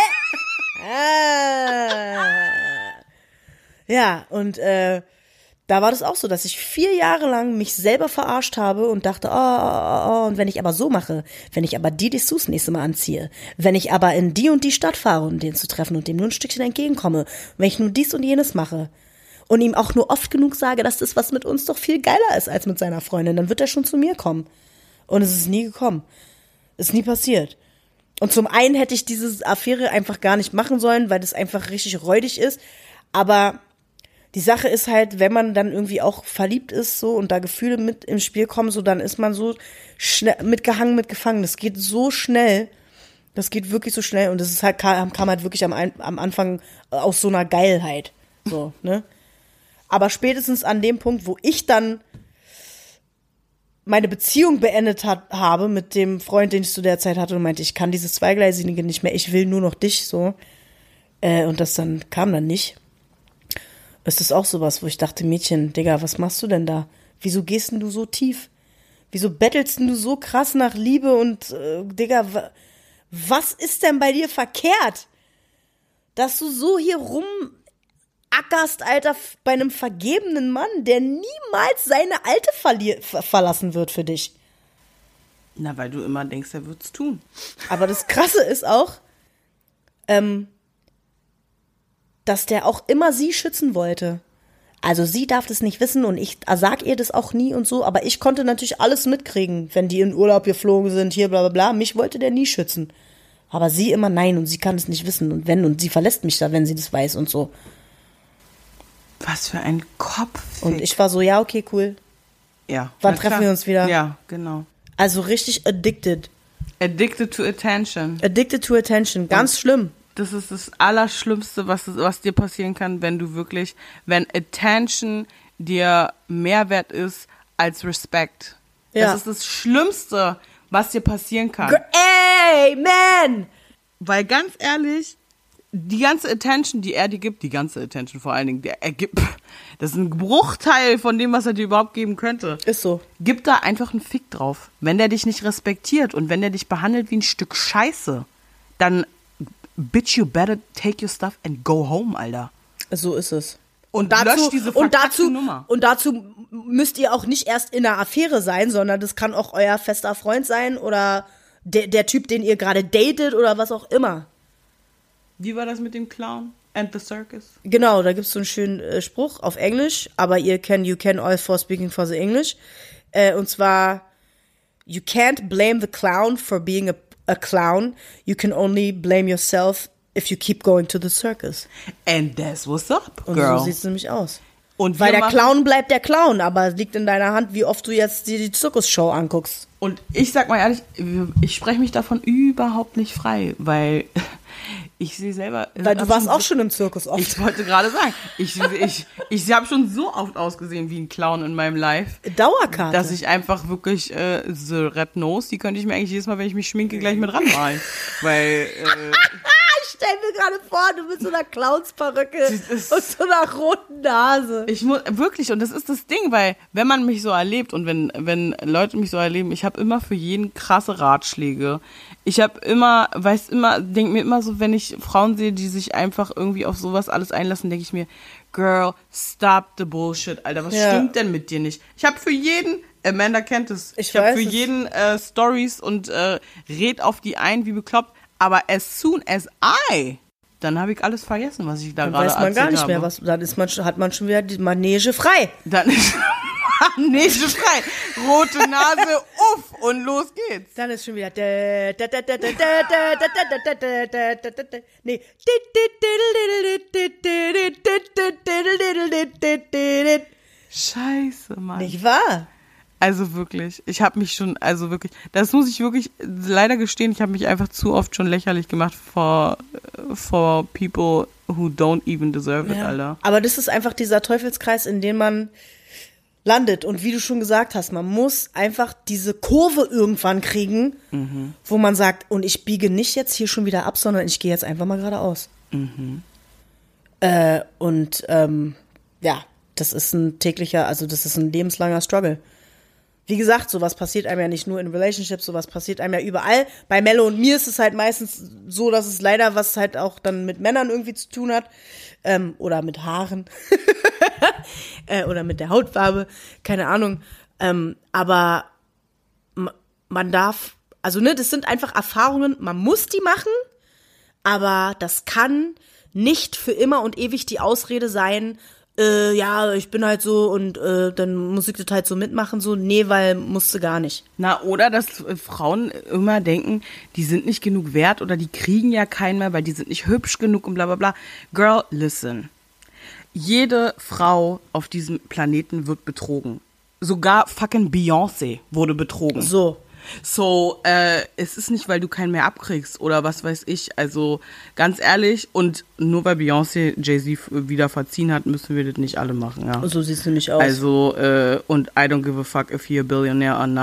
Ja, und da war das auch so, dass ich 4 Jahre lang mich selber verarscht habe und dachte, und wenn ich aber so mache, wenn ich aber die Dessous das nächste Mal anziehe, wenn ich aber in die und die Stadt fahre, um den zu treffen und dem nur ein Stückchen entgegenkomme, wenn ich nur dies und jenes mache und ihm auch nur oft genug sage, dass das was mit uns doch viel geiler ist als mit seiner Freundin, dann wird er schon zu mir kommen. Und es ist nie gekommen. Ist nie passiert. Und zum einen hätte ich diese Affäre einfach gar nicht machen sollen, weil das einfach richtig räudig ist, aber die Sache ist halt, wenn man dann irgendwie auch verliebt ist so und da Gefühle mit im Spiel kommen, so dann ist man so schnell mitgehangen, mitgefangen. Das geht so schnell. Das geht wirklich so schnell und das ist halt kam halt wirklich am Anfang aus so einer Geilheit. So, ne? Aber spätestens an dem Punkt, wo ich dann meine Beziehung beendet habe mit dem Freund, den ich zu der Zeit hatte und meinte, ich kann dieses Zweigleisige nicht mehr, ich will nur noch dich, so. Und das dann kam dann nicht. Es ist auch sowas, wo ich dachte, Mädchen, Digga, was machst du denn da? Wieso gehst denn du so tief? Wieso bettelst denn du so krass nach Liebe und, Digga, was ist denn bei dir verkehrt? Dass du so hier rumackerst, Alter, bei einem vergebenen Mann, der niemals seine Alte verlassen wird für dich. Na, weil du immer denkst, er wird's tun. Aber das Krasse ist auch, dass der auch immer sie schützen wollte. Also sie darf das nicht wissen und ich sag ihr das auch nie und so, aber ich konnte natürlich alles mitkriegen, wenn die in Urlaub geflogen sind, hier bla bla bla. Mich wollte der nie schützen. Aber sie immer nein und sie kann es nicht wissen und sie verlässt mich da, wenn sie das weiß und so. Was für ein Kopf. Und ich war so, ja, okay, cool. Ja. Wann treffen wir uns wieder? Ja, genau. Also richtig addicted. Addicted to attention. Addicted to attention, ganz schlimm. Das ist das Allerschlimmste, was dir passieren kann, wenn Attention dir mehr wert ist als Respect. Ja. Das ist das Schlimmste, was dir passieren kann. Ey, man! Weil ganz ehrlich, die ganze Attention, die er dir gibt, die ganze Attention vor allen Dingen, er gibt, das ist ein Bruchteil von dem, was er dir überhaupt geben könnte. Ist so. Gib da einfach einen Fick drauf. Wenn der dich nicht respektiert und wenn der dich behandelt wie ein Stück Scheiße, dann bitch, you better take your stuff and go home, Alter. So ist es. Und lösch diese verkackte Nummer. Und dazu müsst ihr auch nicht erst in einer Affäre sein, sondern das kann auch euer fester Freund sein oder der Typ, den ihr gerade datet oder was auch immer. Wie war das mit dem Clown and the Circus? Genau, da gibt's so einen schönen Spruch auf Englisch, aber you can all for speaking for the English. Und zwar, you can't blame the clown for being a clown. You can only blame yourself if you keep going to the circus. And that's what's up, Und girl. so sieht's nämlich aus. Und weil der Clown bleibt der Clown, aber es liegt in deiner Hand, wie oft du jetzt dir die Zirkusshow anguckst. Und ich sag mal ehrlich, ich spreche mich davon überhaupt nicht frei, weil ich sehe selber... Weil du warst auch schon im Zirkus oft. Ich wollte gerade sagen, ich habe schon so oft ausgesehen wie ein Clown in meinem Life. Dauerkarte. Dass ich einfach wirklich the red nose, die könnte ich mir eigentlich jedes Mal, wenn ich mich schminke, gleich mit ranmalen. Weil... Ich stell mir gerade vor, du mit so einer Clownsperücke und so einer roten Nase. Ich muss wirklich, und das ist das Ding, weil wenn man mich so erlebt und wenn Leute mich so erleben, ich habe immer für jeden krasse Ratschläge. Ich habe immer, denk mir immer so, wenn ich Frauen sehe, die sich einfach irgendwie auf sowas alles einlassen, denke ich mir, Girl, stop the bullshit, Alter, was stimmt denn mit dir nicht? Ich habe für jeden, Amanda kennt es, ich habe für jeden Stories und red auf die ein, wie bekloppt. Aber as soon as dann habe ich alles vergessen, was ich da gerade erzählt habe. Dann weiß man gar nicht mehr, hat man schon wieder die Manege frei. Dann ist Manege frei. Rote Nase, uff, und los geht's. Dann ist schon wieder nee. Scheiße, Mann. Nicht wahr? Also wirklich, das muss ich wirklich leider gestehen, ich habe mich einfach zu oft schon lächerlich gemacht for people who don't even deserve it, Alter. Aber das ist einfach dieser Teufelskreis, in dem man landet. Und wie du schon gesagt hast, man muss einfach diese Kurve irgendwann kriegen, wo man sagt, und ich biege nicht jetzt hier schon wieder ab, sondern ich gehe jetzt einfach mal geradeaus. Das ist ein das ist ein lebenslanger Struggle. Wie gesagt, sowas passiert einem ja nicht nur in Relationships, sowas passiert einem ja überall. Bei Mello und mir ist es halt meistens so, dass es leider was halt auch dann mit Männern irgendwie zu tun hat. Oder mit Haaren. Oder mit der Hautfarbe, keine Ahnung. Aber man darf, also ne, das sind einfach Erfahrungen, man muss die machen, aber das kann nicht für immer und ewig die Ausrede sein, ja, ich bin halt so und dann muss ich das halt so mitmachen, so, nee, weil musste gar nicht. Na, oder dass Frauen immer denken, die sind nicht genug wert oder die kriegen ja keinen mehr, weil die sind nicht hübsch genug und bla bla bla. Girl, listen. Jede Frau auf diesem Planeten wird betrogen. Sogar fucking Beyoncé wurde betrogen. So, es ist nicht, weil du keinen mehr abkriegst oder was weiß ich. Also, ganz ehrlich, und nur weil Beyoncé Jay-Z wieder verziehen hat, müssen wir das nicht alle machen, ja. So sieht es nämlich aus. Also, und I don't give a fuck if you're a billionaire or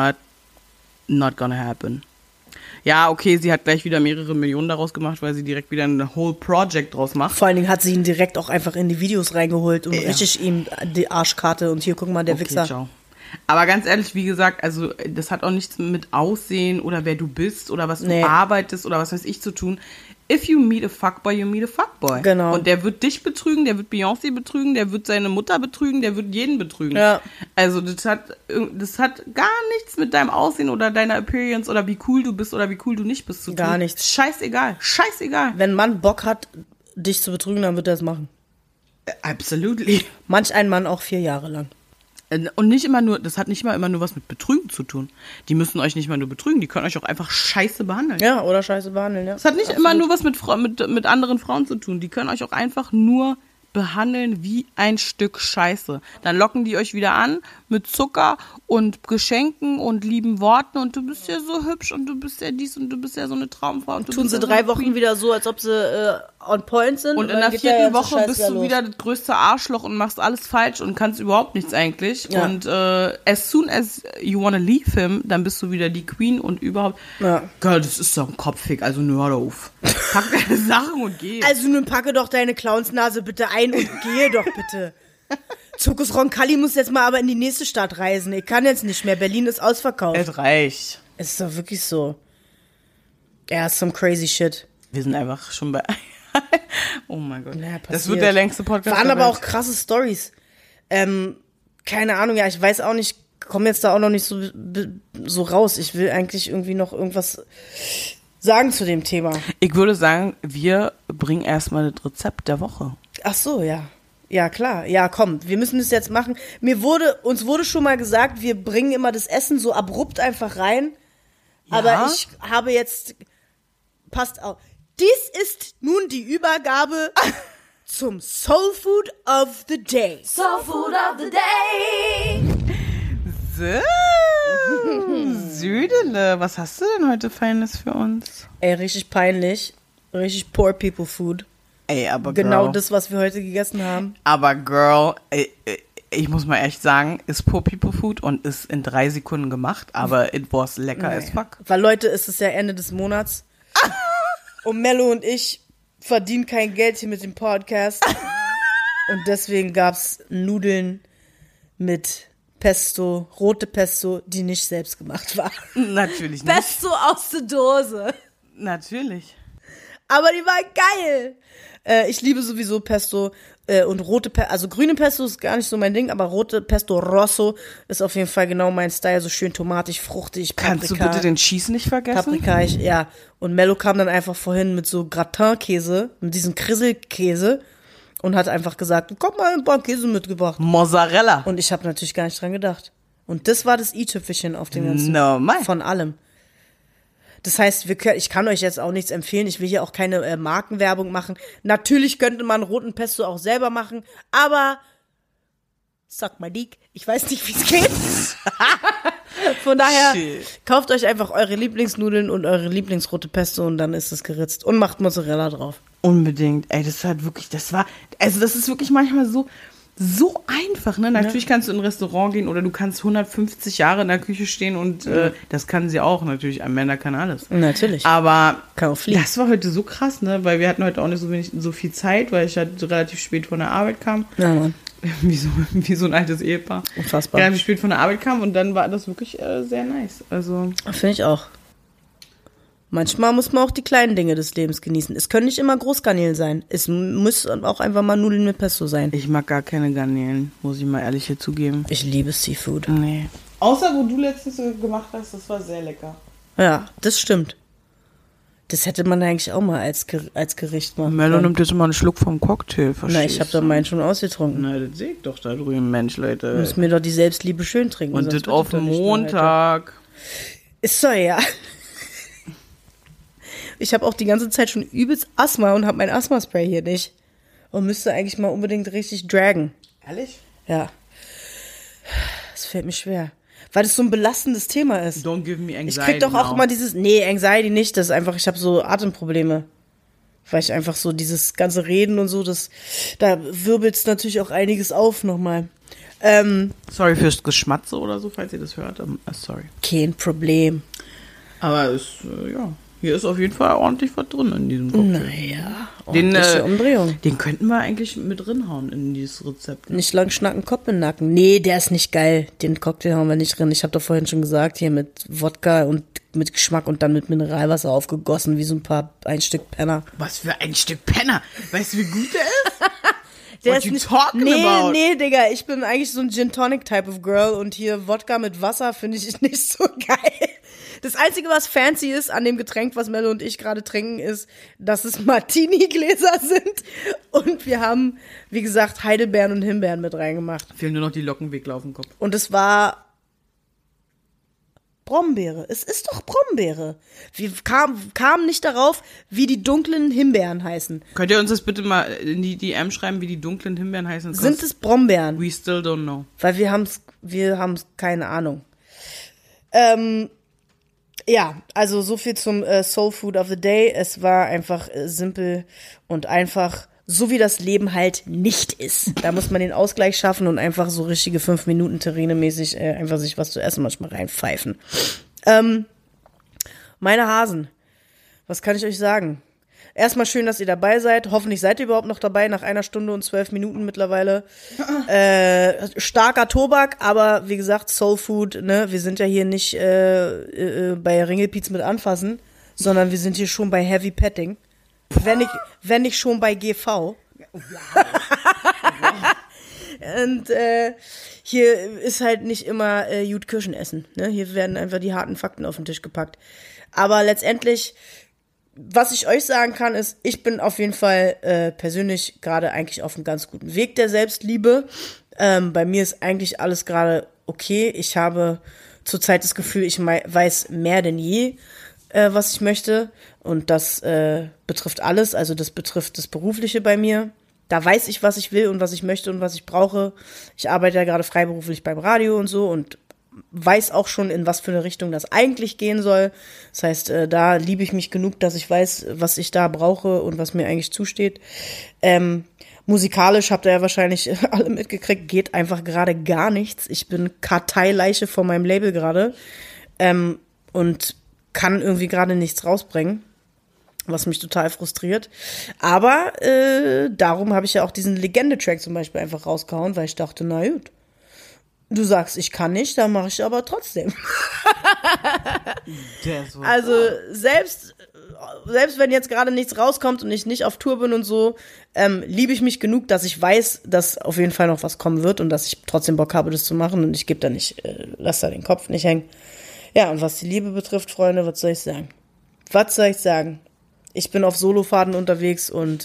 not gonna happen. Ja, okay, sie hat gleich wieder mehrere Millionen daraus gemacht, weil sie direkt wieder ein whole Project draus macht. Vor allen Dingen hat sie ihn direkt auch einfach in die Videos reingeholt und richtig ihm die Arschkarte und hier, guck mal, der Wichser. Ciao. Aber ganz ehrlich, wie gesagt, also das hat auch nichts mit Aussehen oder wer du bist oder was du arbeitest oder was weiß ich zu tun. If you meet a fuckboy, you meet a fuckboy. Genau. Und der wird dich betrügen, der wird Beyoncé betrügen, der wird seine Mutter betrügen, der wird jeden betrügen. Ja. Also das hat gar nichts mit deinem Aussehen oder deiner Appearance oder wie cool du bist oder wie cool du nicht bist zu tun. Gar nichts. Scheißegal. Wenn man Bock hat, dich zu betrügen, dann wird er es machen. Absolutely. Manch ein Mann auch 4 Jahre lang. Und nicht immer nur, das hat nicht immer nur was mit Betrügen zu tun. Die müssen euch nicht mal nur betrügen, die können euch auch einfach scheiße behandeln. Ja, oder scheiße behandeln, ja. Das hat nicht immer nur was mit anderen Frauen zu tun. Die können euch auch einfach nur behandeln wie ein Stück Scheiße. Dann locken die euch wieder an mit Zucker und Geschenken und lieben Worten und du bist ja so hübsch und du bist ja dies und du bist ja so eine Traumfrau. Und tun sie 3 Wochen wieder so, als ob sie on point sind. Und in der 4. Woche bist du wieder das größte Arschloch und machst alles falsch und kannst überhaupt nichts eigentlich. Ja. Und as soon as you wanna leave him, dann bist du wieder die Queen und überhaupt. Ja. Girl, das ist doch ein Kopffick, also nur hör auf. Pack deine Sachen und geh. Also nun packe doch deine Clownsnase bitte ein und gehe doch bitte. Zirkus Roncalli muss jetzt mal aber in die nächste Stadt reisen. Ich kann jetzt nicht mehr. Berlin ist ausverkauft. Es reicht. Es ist doch wirklich so. Ja, some crazy shit. Wir sind einfach schon bei... Oh mein Gott. Ja, das wird der längste Podcast. Waren aber auch krasse Storys. Keine Ahnung, ja, ich weiß auch nicht, komme jetzt da auch noch nicht so raus. Ich will eigentlich irgendwie noch irgendwas sagen zu dem Thema. Ich würde sagen, wir bringen erstmal das Rezept der Woche. Ach so, ja. Ja, klar. Ja, komm, wir müssen das jetzt machen. Uns wurde schon mal gesagt, wir bringen immer das Essen so abrupt einfach rein. Ja? Aber ich habe jetzt... Passt auf. Dies ist nun die Übergabe zum Soul Food of the Day. Soul Food of the Day. So, Südele, was hast du denn heute Feines für uns? Ey, richtig peinlich. Richtig poor people food. Ey, aber Girl. Genau das, was wir heute gegessen haben. Aber Girl, ich muss mal echt sagen, ist poor people food und ist in 3 Sekunden gemacht, aber it was lecker as fuck. Weil Leute, es ist ja Ende des Monats. Und Mello und ich verdienen kein Geld hier mit dem Podcast. Und deswegen gab's Nudeln mit Pesto, rote Pesto, die nicht selbst gemacht war. Natürlich nicht. Pesto aus der Dose. Natürlich. Aber die war geil. Ich liebe sowieso Pesto und rote Pesto. Also grüne Pesto ist gar nicht so mein Ding, aber rote Pesto Rosso ist auf jeden Fall genau mein Style. So schön tomatig, fruchtig, Paprika. Kannst du bitte den Cheese nicht vergessen? Paprika, ja. Und Mello kam dann einfach vorhin mit so Gratin-Käse, mit diesem Krisselkäse und hat einfach gesagt, komm mal, ein paar Käse mitgebracht. Mozzarella. Und ich habe natürlich gar nicht dran gedacht. Und das war das i-Tüpfelchen auf dem ganzen. Normal. Von allem. Das heißt, ich kann euch jetzt auch nichts empfehlen. Ich will hier auch keine Markenwerbung machen. Natürlich könnte man roten Pesto auch selber machen, aber suck my dick. Ich weiß nicht, wie es geht. Von daher, kauft euch einfach eure Lieblingsnudeln und eure Lieblingsrote Pesto und dann ist es geritzt. Und macht Mozzarella drauf. Unbedingt. Ey, das ist halt wirklich, das ist wirklich manchmal so einfach, ne? Natürlich kannst du in ein Restaurant gehen oder du kannst 150 Jahre in der Küche stehen und das kann sie auch natürlich. Ein Männer kann alles. Natürlich. Aber kann auch fliegen. Das war heute so krass, ne? Weil wir hatten heute auch nicht so viel Zeit, weil ich halt relativ spät von der Arbeit kam. Ja, Mann. Wie so ein altes Ehepaar. Unfassbar. Relativ spät von der Arbeit kam und dann war das wirklich sehr nice. Also finde ich auch. Manchmal muss man auch die kleinen Dinge des Lebens genießen. Es können nicht immer Großgarnelen sein. Es muss auch einfach mal Nudeln mit Pesto sein. Ich mag gar keine Garnelen, muss ich mal ehrlich hier zugeben. Ich liebe Seafood. Nee. Außer wo du letztens gemacht hast, das war sehr lecker. Ja, das stimmt. Das hätte man eigentlich auch mal als Gericht machen Mello können. nimmt jetzt immer einen Schluck vom Cocktail, verstehst Na, ich habe da meinen schon ausgetrunken. Na, das sehe ich doch da drüben, Mensch, Du Leute. musst mir doch die Selbstliebe schön trinken. Und sonst das wird auf doch nicht mehr, Montag. Alter. Ist so, ja. Ich habe auch die ganze Zeit schon übelst Asthma und habe mein Asthma-Spray hier nicht. Und müsste eigentlich mal unbedingt richtig dragen. Ehrlich? Ja. Das fällt mir schwer. Weil das so ein belastendes Thema ist. Don't give me anxiety Ich krieg doch auch now. immer dieses, nee, Anxiety nicht, das ist einfach, ich habe so Atemprobleme. Weil ich einfach so dieses ganze Reden und so, da wirbelt's natürlich auch einiges auf nochmal. Sorry fürs Geschmatze oder so, falls ihr das hört. Sorry. Kein Problem. Aber es, ja, hier ist auf jeden Fall ordentlich was drin in diesem Cocktail. Naja, Den, ordentliche Umdrehung. Den könnten wir eigentlich mit drinhauen in dieses Rezept. Ne? Nicht lang schnacken, Kopf in den Nacken. Nee, der ist nicht geil. Den Cocktail haben wir nicht drin. Ich habe doch vorhin schon gesagt, hier mit Wodka und mit Geschmack und dann mit Mineralwasser aufgegossen, wie so ein Stück Penner. Was für ein Stück Penner. Weißt du, wie gut der ist? Der What ist you nicht, talking nee, about? nee, Digga, ich bin eigentlich so ein Gin Tonic Type of Girl und hier Wodka mit Wasser finde ich nicht so geil. Das Einzige, was fancy ist an dem Getränk, was Mello und ich gerade trinken, ist, dass es Martini-Gläser sind und wir haben, wie gesagt, Heidelbeeren und Himbeeren mit reingemacht. Fehlen nur noch die Lockenwickler auf dem Kopf. Und es war Brombeere. Es ist doch Brombeere. Wir kamen nicht darauf, wie die dunklen Himbeeren heißen. Könnt ihr uns das bitte mal in die DM schreiben, wie die dunklen Himbeeren heißen? Sind es Brombeeren? We still don't know. Weil wir haben's keine Ahnung. Ja, also so viel zum Soul Food of the Day. Es war einfach simpel und einfach, so wie das Leben halt nicht ist. Da muss man den Ausgleich schaffen und einfach so richtige 5 Minuten Terrine-mäßig einfach sich was zu essen manchmal reinpfeifen. Meine Hasen, was kann ich euch sagen? Erstmal schön, dass ihr dabei seid. Hoffentlich seid ihr überhaupt noch dabei, nach 1 Stunde und 12 Minuten mittlerweile. Starker Tobak, aber wie gesagt, Soul Food, ne? Wir sind ja hier nicht bei Ringelpiez mit anfassen, sondern wir sind hier schon bei Heavy Petting. Wenn nicht schon bei GV. Und hier ist halt nicht immer gut Kirschen essen. Ne? Hier werden einfach die harten Fakten auf den Tisch gepackt. Aber letztendlich, was ich euch sagen kann, ist, ich bin auf jeden Fall persönlich gerade eigentlich auf einem ganz guten Weg der Selbstliebe. Bei mir ist eigentlich alles gerade okay. Ich habe zurzeit das Gefühl, ich weiß mehr denn je, was ich möchte. Und das betrifft alles. Also das betrifft das Berufliche bei mir. Da weiß ich, was ich will und was ich möchte und was ich brauche. Ich arbeite ja gerade freiberuflich beim Radio und so und weiß auch schon, in was für eine Richtung das eigentlich gehen soll. Das heißt, da liebe ich mich genug, dass ich weiß, was ich da brauche und was mir eigentlich zusteht. Musikalisch, habt ihr ja wahrscheinlich alle mitgekriegt, geht einfach gerade gar nichts. Ich bin Karteileiche von meinem Label gerade und kann irgendwie gerade nichts rausbringen, was mich total frustriert. Aber darum habe ich ja auch diesen Legende-Track zum Beispiel einfach rausgehauen, weil ich dachte, na gut, du sagst, ich kann nicht, dann mache ich aber trotzdem. Also selbst wenn jetzt gerade nichts rauskommt und ich nicht auf Tour bin und so, liebe ich mich genug, dass ich weiß, dass auf jeden Fall noch was kommen wird und dass ich trotzdem Bock habe, das zu machen und ich gebe da nicht, lass da den Kopf nicht hängen. Ja, und was die Liebe betrifft, Freunde, was soll ich sagen? Was soll ich sagen? Ich bin auf Solofaden unterwegs und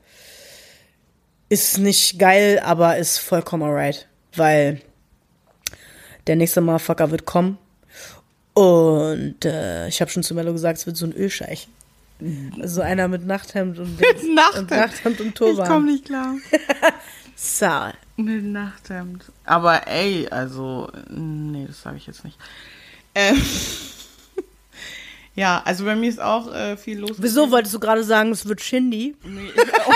ist nicht geil, aber ist vollkommen alright, weil der nächste Motherfucker wird kommen und ich habe schon zu Mello gesagt, es wird so ein Ölscheich. So einer mit Nachthemd und Nachthemd und Turban. Ich komme nicht klar. So. Mit Nachthemd. Aber ey, also, nee, das sage ich jetzt nicht. Ja, also bei mir ist auch viel los. Wieso wolltest du gerade sagen, es wird Shindy? Nee,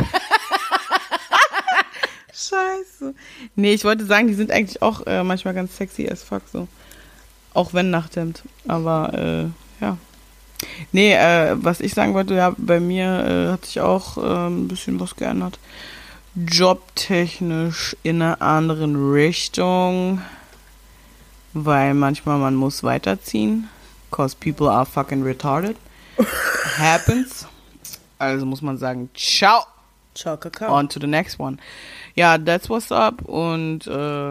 Scheiße. Nee, ich wollte sagen, die sind eigentlich auch manchmal ganz sexy as fuck so. Auch wenn Nachthemd. Aber, ja. Nee, was ich sagen wollte, ja, bei mir hat sich auch ein bisschen was geändert. Jobtechnisch in einer anderen Richtung. Weil manchmal man muss weiterziehen. Cause people are fucking retarded. Happens. Also muss man sagen, ciao. Ciao, Kakao. On to the next one. Ja, that's what's up. Und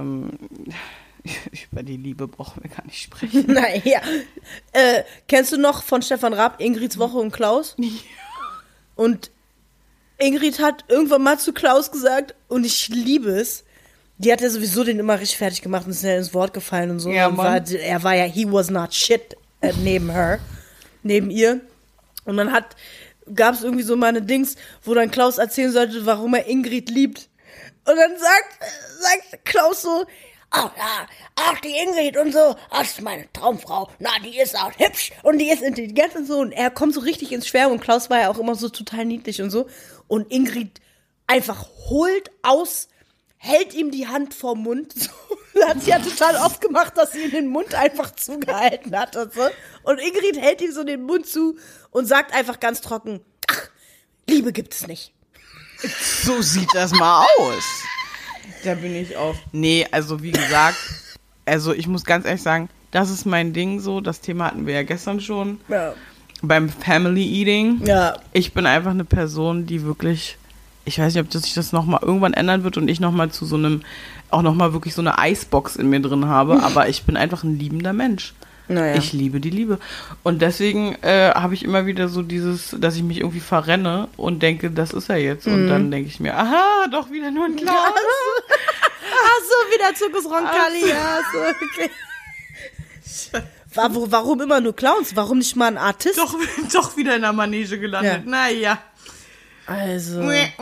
über die Liebe brauchen wir gar nicht sprechen. Naja. Kennst du noch von Stefan Raab Ingrids Woche und Klaus? Ja. Und Ingrid hat irgendwann mal zu Klaus gesagt, und ich liebe es, die hat ja sowieso den immer richtig fertig gemacht und ist ja ins Wort gefallen und so. Ja, und er war ja, he was not shit neben ihr. Und dann gab es irgendwie so mal eine Dings, wo dann Klaus erzählen sollte, warum er Ingrid liebt. Und dann sagt Klaus so, ach ja, ach die Ingrid und so, ach, das ist meine Traumfrau, na, die ist auch hübsch und die ist intelligent und so. Und er kommt so richtig ins Schwärmen und Klaus war ja auch immer so total niedlich und so. Und Ingrid einfach holt aus, hält ihm die Hand vorm Mund. So. Das hat sie ja total oft gemacht, dass sie ihm den Mund einfach zugehalten hat und so. Und Ingrid hält ihm so den Mund zu und sagt einfach ganz trocken, ach, Liebe gibt es nicht. So sieht das mal aus. Da bin ich auf. Nee, also wie gesagt, also ich muss ganz ehrlich sagen, das ist mein Ding so. Das Thema hatten wir ja gestern schon. Ja. Beim Family Eating. Ja. Ich bin einfach eine Person, die wirklich, ich weiß nicht, ob sich das nochmal irgendwann ändern wird und ich nochmal zu so einem, auch nochmal wirklich so eine Eisbox in mir drin habe, aber ich bin einfach ein liebender Mensch. Naja. Ich liebe die Liebe. Und deswegen habe ich immer wieder so dieses, dass ich mich irgendwie verrenne und denke, das ist er jetzt. Und dann denke ich mir, aha, doch wieder nur ein Klaus. Ach so, wieder Zirkus Roncalli. Ja, so, okay. Warum immer nur Clowns? Warum nicht mal ein Artist? Doch wieder in der Manege gelandet. Ja. Naja. Also.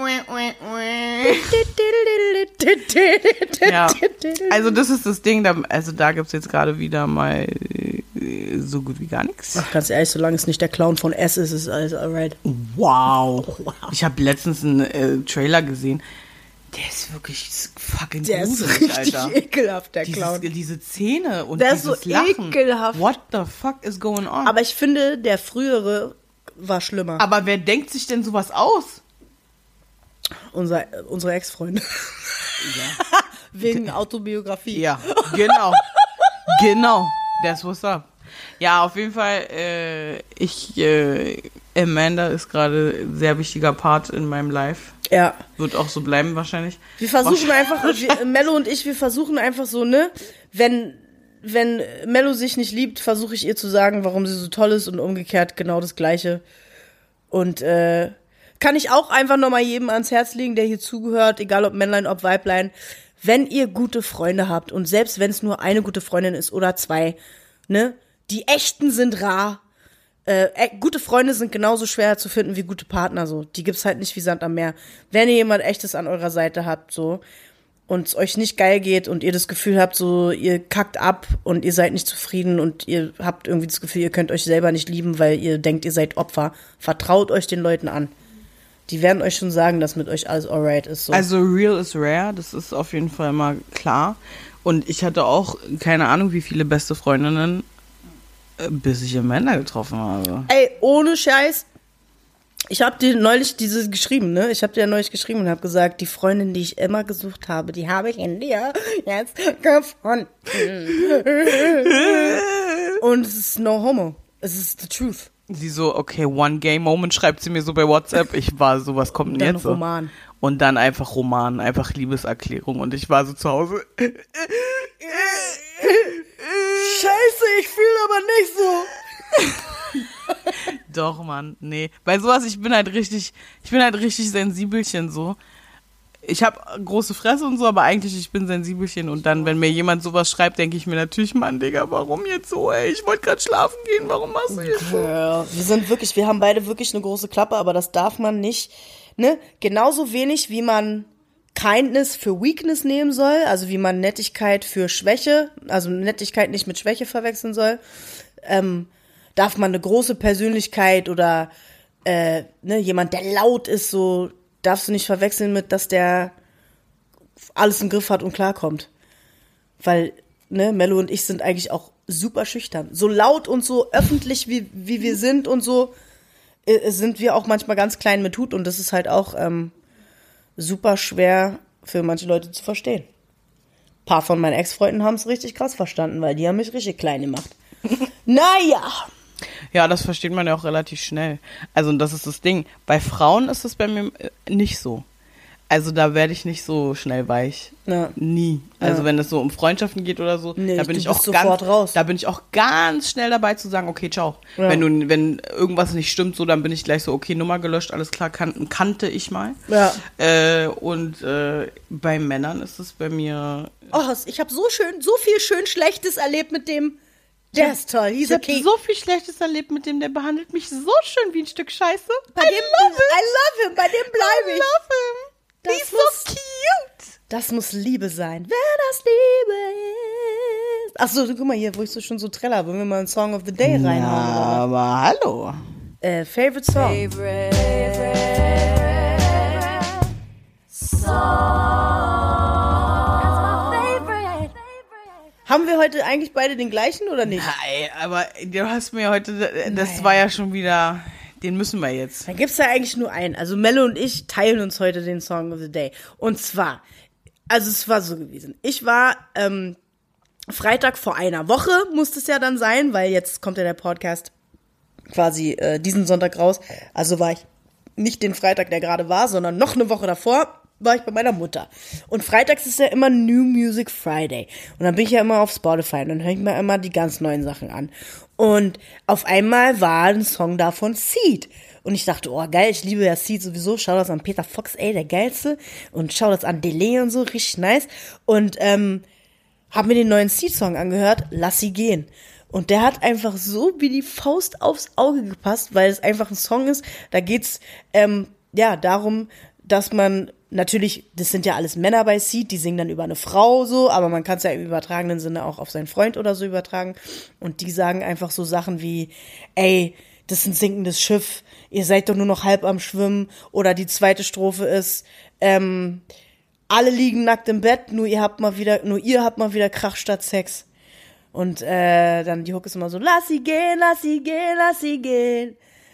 Ja. Also das ist das Ding, da gibt es jetzt gerade wieder mal so gut wie gar nichts. Ach, ganz ehrlich, solange es nicht der Clown von S ist, ist alles alright. Wow. Ich habe letztens einen Trailer gesehen. Der ist wirklich fucking der gruselig, ist richtig Alter. Ekelhaft, der Clown. Diese Zähne und der dieses ist so Lachen. Ekelhaft. What the fuck is going on? Aber ich finde, der frühere war schlimmer. Aber wer denkt sich denn sowas aus? Unsere Ex-Freunde. Ja. Wegen Autobiografie. Ja, genau. Genau. That's what's up. Ja, auf jeden Fall, Amanda ist gerade ein sehr wichtiger Part in meinem Life. Ja. Wird auch so bleiben wahrscheinlich. Wir versuchen einfach, Mello und ich, wir versuchen einfach so, ne, wenn Mello sich nicht liebt, versuche ich ihr zu sagen, warum sie so toll ist und umgekehrt genau das Gleiche. Und, kann ich auch einfach nochmal jedem ans Herz legen, der hier zugehört, egal ob Männlein, ob Weiblein, wenn ihr gute Freunde habt und selbst wenn es nur eine gute Freundin ist oder zwei, ne, die echten sind rar. Gute Freunde sind genauso schwer zu finden wie gute Partner, so. Die gibt's halt nicht wie Sand am Meer. Wenn ihr jemand Echtes an eurer Seite habt, so, und es euch nicht geil geht und ihr das Gefühl habt, so, ihr kackt ab und ihr seid nicht zufrieden und ihr habt irgendwie das Gefühl, ihr könnt euch selber nicht lieben, weil ihr denkt, ihr seid Opfer, vertraut euch den Leuten an. Die werden euch schon sagen, dass mit euch alles alright ist. So. Also real is rare, das ist auf jeden Fall mal klar. Und ich hatte auch keine Ahnung, wie viele beste Freundinnen, bis ich Amanda getroffen habe. Ey, ohne Scheiß. Ich habe dir neulich geschrieben, ne? Ich habe dir ja neulich geschrieben und habe gesagt, die Freundin, die ich immer gesucht habe, die habe ich in dir jetzt gefunden. Und es ist no homo. Es ist the truth. Sie so, okay, one gay moment, schreibt sie mir so bei WhatsApp. Ich war so, was kommt denn dann jetzt? Roman. Und dann einfach Roman, einfach Liebeserklärung. Und ich war so zu Hause. Scheiße, ich fühle aber nicht so. Doch, Mann, nee. Bei sowas, ich bin halt richtig sensibelchen so. Ich habe große Fresse und so, aber eigentlich, ich bin sensibelchen. Und dann, wenn mir jemand sowas schreibt, denke ich mir natürlich, Mann, Digga, warum jetzt so, ey? Ich wollte gerade schlafen gehen, warum machst du jetzt so? Ja, wir haben beide wirklich eine große Klappe, aber das darf man nicht, ne? Genauso wenig, wie man Kindness für Weakness nehmen soll, also wie man Nettigkeit für Schwäche, also Nettigkeit nicht mit Schwäche verwechseln soll, darf man eine große Persönlichkeit oder jemand, der laut ist, so darfst du nicht verwechseln mit, dass der alles im Griff hat und klarkommt. Weil, ne, Mello und ich sind eigentlich auch super schüchtern. So laut und so öffentlich, wie wir sind und so, sind wir auch manchmal ganz klein mit Hut und das ist halt auch super schwer für manche Leute zu verstehen. Ein paar von meinen Ex-Freunden haben es richtig krass verstanden, weil die haben mich richtig klein gemacht. Naja. Ja, das versteht man ja auch relativ schnell. Also, und das ist das Ding. Bei Frauen ist es bei mir nicht so. Also, da werde ich nicht so schnell weich. Ja. Nie. Also, Ja. wenn es so um Freundschaften geht oder so, Nee, da bin du ich bist auch sofort raus. Da bin ich auch ganz schnell dabei zu sagen, okay, ciao. Ja. Wenn irgendwas nicht stimmt, so, dann bin ich gleich so, okay, Nummer gelöscht, alles klar, kannte ich mal. Ja. Bei Männern ist es bei mir. Oh, ich habe so viel schön Schlechtes erlebt mit dem. Der ist toll, Ich he's habe okay. so viel Schlechtes erlebt mit dem, der behandelt mich so schön wie ein Stück Scheiße. I love him, bei dem bleibe ich. love him. Das He's muss- so cute. Das muss Liebe sein. Wenn das Liebe ist. Achso, guck mal hier, wo ich so schon so treller. Wollen wir mal einen Song of the Day reinhauen? Aber hallo. Favorite Song. Haben wir heute eigentlich beide den gleichen oder nicht? Nein, aber du hast mir heute, das war ja schon wieder, den müssen wir jetzt. Da gibt's ja eigentlich nur einen. Also Melle und ich teilen uns heute den Song of the Day. Und zwar, also es war so gewesen. Ich war Freitag vor einer Woche, musste es ja dann sein, weil jetzt kommt ja der Podcast quasi diesen Sonntag raus. Also war ich nicht den Freitag, der gerade war, sondern noch eine Woche davor war ich bei meiner Mutter. Und freitags ist ja immer New Music Friday. Und dann bin ich ja immer auf Spotify und dann höre ich mir immer die ganz neuen Sachen an. Und auf einmal war ein Song da von Seed. Und ich dachte, oh geil, ich liebe ja Seed sowieso. Schau das an Peter Fox, ey, der geilste. Und schau das an Delay und so, richtig nice. Und hab mir den neuen Seed-Song angehört, Lass sie gehen. Und der hat einfach so wie die Faust aufs Auge gepasst, weil es einfach ein Song ist. Da geht's darum, dass man natürlich, das sind ja alles Männer bei Seed, die singen dann über eine Frau so, aber man kann es ja im übertragenen Sinne auch auf seinen Freund oder so übertragen. Und die sagen einfach so Sachen wie, ey, das ist ein sinkendes Schiff, ihr seid doch nur noch halb am Schwimmen. Oder die zweite Strophe ist, alle liegen nackt im Bett, nur ihr habt mal wieder Krach statt Sex. Und dann die Hook ist immer so, lass sie gehen, lass sie gehen, lass sie gehen.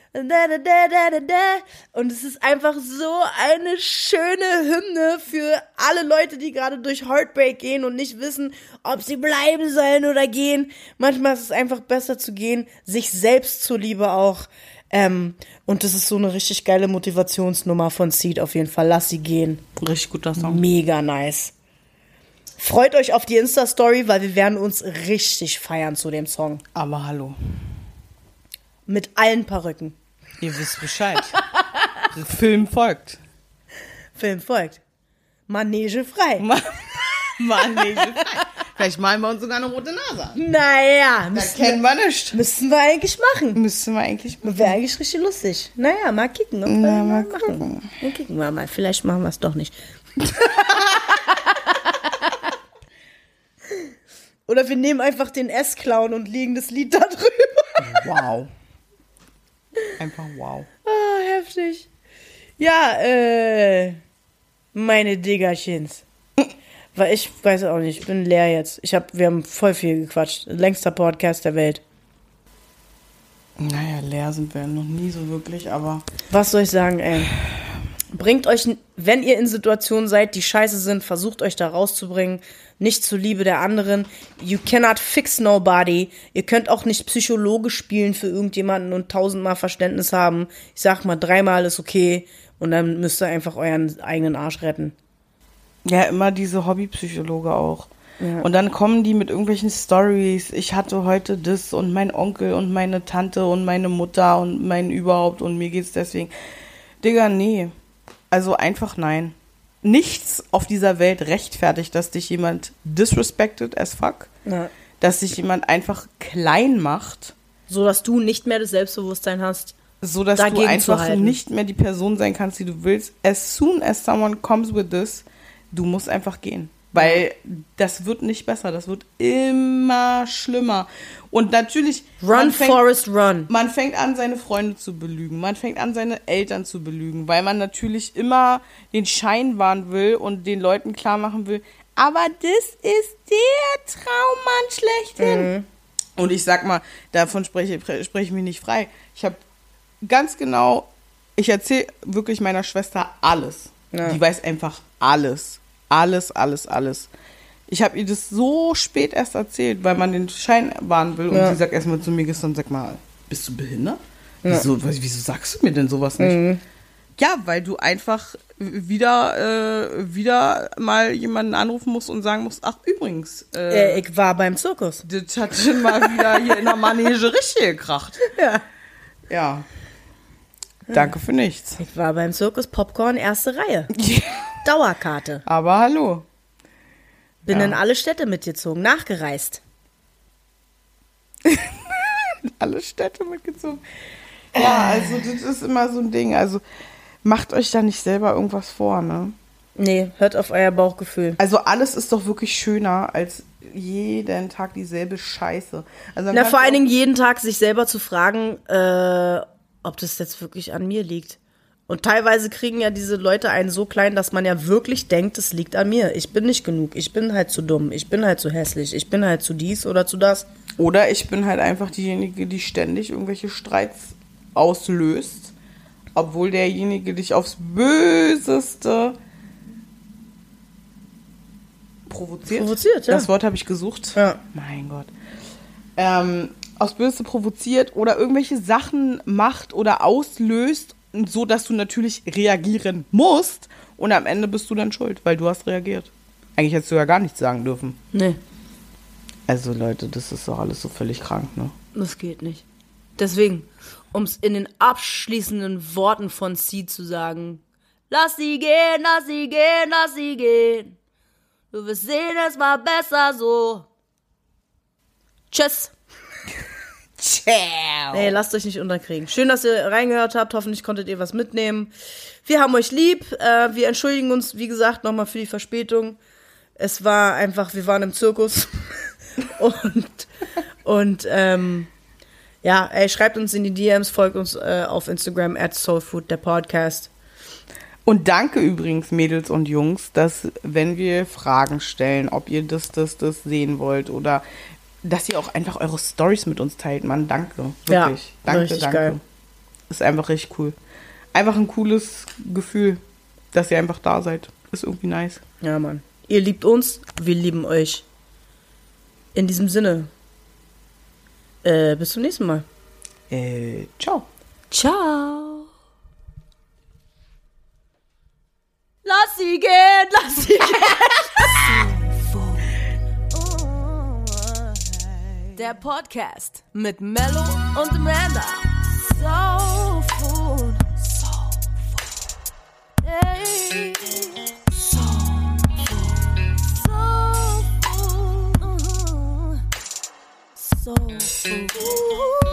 Und es ist einfach so eine schöne Hymne für alle Leute, die gerade durch Heartbreak gehen und nicht wissen, ob sie bleiben sollen oder gehen. Manchmal ist es einfach besser zu gehen, sich selbst zuliebe auch. Und das ist so eine richtig geile Motivationsnummer von Seed auf jeden Fall. Lass sie gehen. Richtig guter Song. Mega nice. Freut euch auf die Insta-Story, weil wir werden uns richtig feiern zu dem Song. Aber hallo. Mit allen Perücken. Ihr wisst Bescheid. Film folgt. Film folgt. Manege frei. Mann, nee, vielleicht malen wir uns sogar eine rote Nase an. Naja, Das kennen wir nicht. müssten wir eigentlich machen. Müssten wir eigentlich machen. Wäre eigentlich richtig lustig. Naja, mal kicken. Ob wir Na, mal machen. gucken. Dann kicken wir mal. Vielleicht machen wir es doch nicht. Oder wir nehmen einfach den S-Clown und legen das Lied da drüber. Wow. Einfach wow. Ah, heftig. Ja, meine Diggerchens. Weil ich weiß auch nicht, ich bin leer jetzt. Wir haben voll viel gequatscht. Längster Podcast der Welt. Naja, leer sind wir noch nie so wirklich, aber Was soll ich sagen, ey? Bringt euch, wenn ihr in Situationen seid, die scheiße sind, versucht euch da rauszubringen. Nicht zur Liebe der anderen. You cannot fix nobody. Ihr könnt auch nicht Psychologe spielen für irgendjemanden und 1000-mal Verständnis haben. Ich sag mal, 3-mal ist okay. Und dann müsst ihr einfach euren eigenen Arsch retten. ja, immer diese Hobbypsychologe auch. Ja. Und dann kommen die mit irgendwelchen Stories. Ich hatte heute das und mein Onkel und meine Tante und meine Mutter und mein überhaupt und mir geht's deswegen. Digga, nee. Also einfach nein. Nichts auf dieser Welt rechtfertigt, dass dich jemand disrespected as fuck. Ja. Dass sich jemand einfach klein macht, So, dass du nicht mehr das Selbstbewusstsein hast. so dass Dagegen du zu einfach halten. nicht mehr die Person sein kannst, die du willst. As soon as someone comes with this, du musst einfach gehen. Weil das wird nicht besser, das wird immer schlimmer. Und natürlich, Run, Forrest, run. man fängt an, seine Freunde zu belügen. Man fängt an, seine Eltern zu belügen, weil man natürlich immer den Schein wahren will und den Leuten klar machen will, aber das ist der Traummann schlechthin. Und ich sag mal, davon spreche ich mich nicht frei. Ich habe ganz genau, ich erzähle wirklich meiner Schwester alles. Ja. Die weiß einfach alles. Alles. Ich habe ihr das so spät erst erzählt, weil man den Schein wahren will. Und Ja. sie sagt erstmal zu mir gestern, sag mal, bist du behindert? Wieso sagst du mir denn sowas nicht? Ja, weil du einfach wieder mal jemanden anrufen musst und sagen musst, ach übrigens, ich war beim Zirkus. das hat schon mal wieder hier in der Manege richtig gekracht. Ja. Ja. Danke für nichts. Ich war beim Zirkus Popcorn, erste Reihe. Dauerkarte. Aber hallo. Bin Ja. in alle Städte mitgezogen, nachgereist. Alle Städte mitgezogen. Ja, also das ist immer so ein Ding. Also macht euch da nicht selber irgendwas vor, ne? Nee, hört auf euer Bauchgefühl. Also alles ist doch wirklich schöner als jeden Tag dieselbe Scheiße. Also dann Na, kannst vor du allen auch- Dingen jeden Tag sich selber zu fragen, ob das jetzt wirklich an mir liegt. Und teilweise kriegen ja diese Leute einen so klein, dass man ja wirklich denkt, es liegt an mir. Ich bin nicht genug, ich bin halt zu dumm, ich bin halt zu hässlich, ich bin halt zu dies oder zu das. Oder ich bin halt einfach diejenige, die ständig irgendwelche Streits auslöst, obwohl derjenige dich aufs Böseste provoziert. Provoziert, ja. Das Wort habe ich gesucht. Ja. Mein Gott. Aufs Böseste provoziert oder irgendwelche Sachen macht oder auslöst, so dass du natürlich reagieren musst und am Ende bist du dann schuld, weil du hast reagiert. Eigentlich hättest du ja gar nichts sagen dürfen. Nee, Also Leute, das ist doch alles so völlig krank, ne? das geht nicht. Deswegen, um es in den abschließenden Worten von C zu sagen, lass sie gehen, lass sie gehen, lass sie gehen. Du wirst sehen, es war besser so. Tschüss. Ciao. Nee, lasst euch nicht unterkriegen. Schön, dass ihr reingehört habt. Hoffentlich konntet ihr was mitnehmen. Wir haben euch lieb. Wir entschuldigen uns, wie gesagt, nochmal für die Verspätung. Es war einfach, wir waren im Zirkus. Ja, ey, schreibt uns in die DMs, folgt uns auf Instagram @soulfood, der Podcast. Und danke übrigens, Mädels und Jungs, dass, wenn wir Fragen stellen, ob ihr das sehen wollt oder dass ihr auch einfach eure Storys mit uns teilt, Mann. Danke. Wirklich. Ja, danke, richtig danke. geil. Ist einfach richtig cool. Einfach ein cooles Gefühl, dass ihr einfach da seid. Ist irgendwie nice. Ja, Mann. Ihr liebt uns, wir lieben euch. In diesem Sinne. Bis zum nächsten Mal. Ciao. Ciao. Lass sie gehen, lass sie gehen. Der Podcast mit Mello und Amanda. Soul Food. Soul Food. Hey. Soul Food. Soul Food. Soul Food.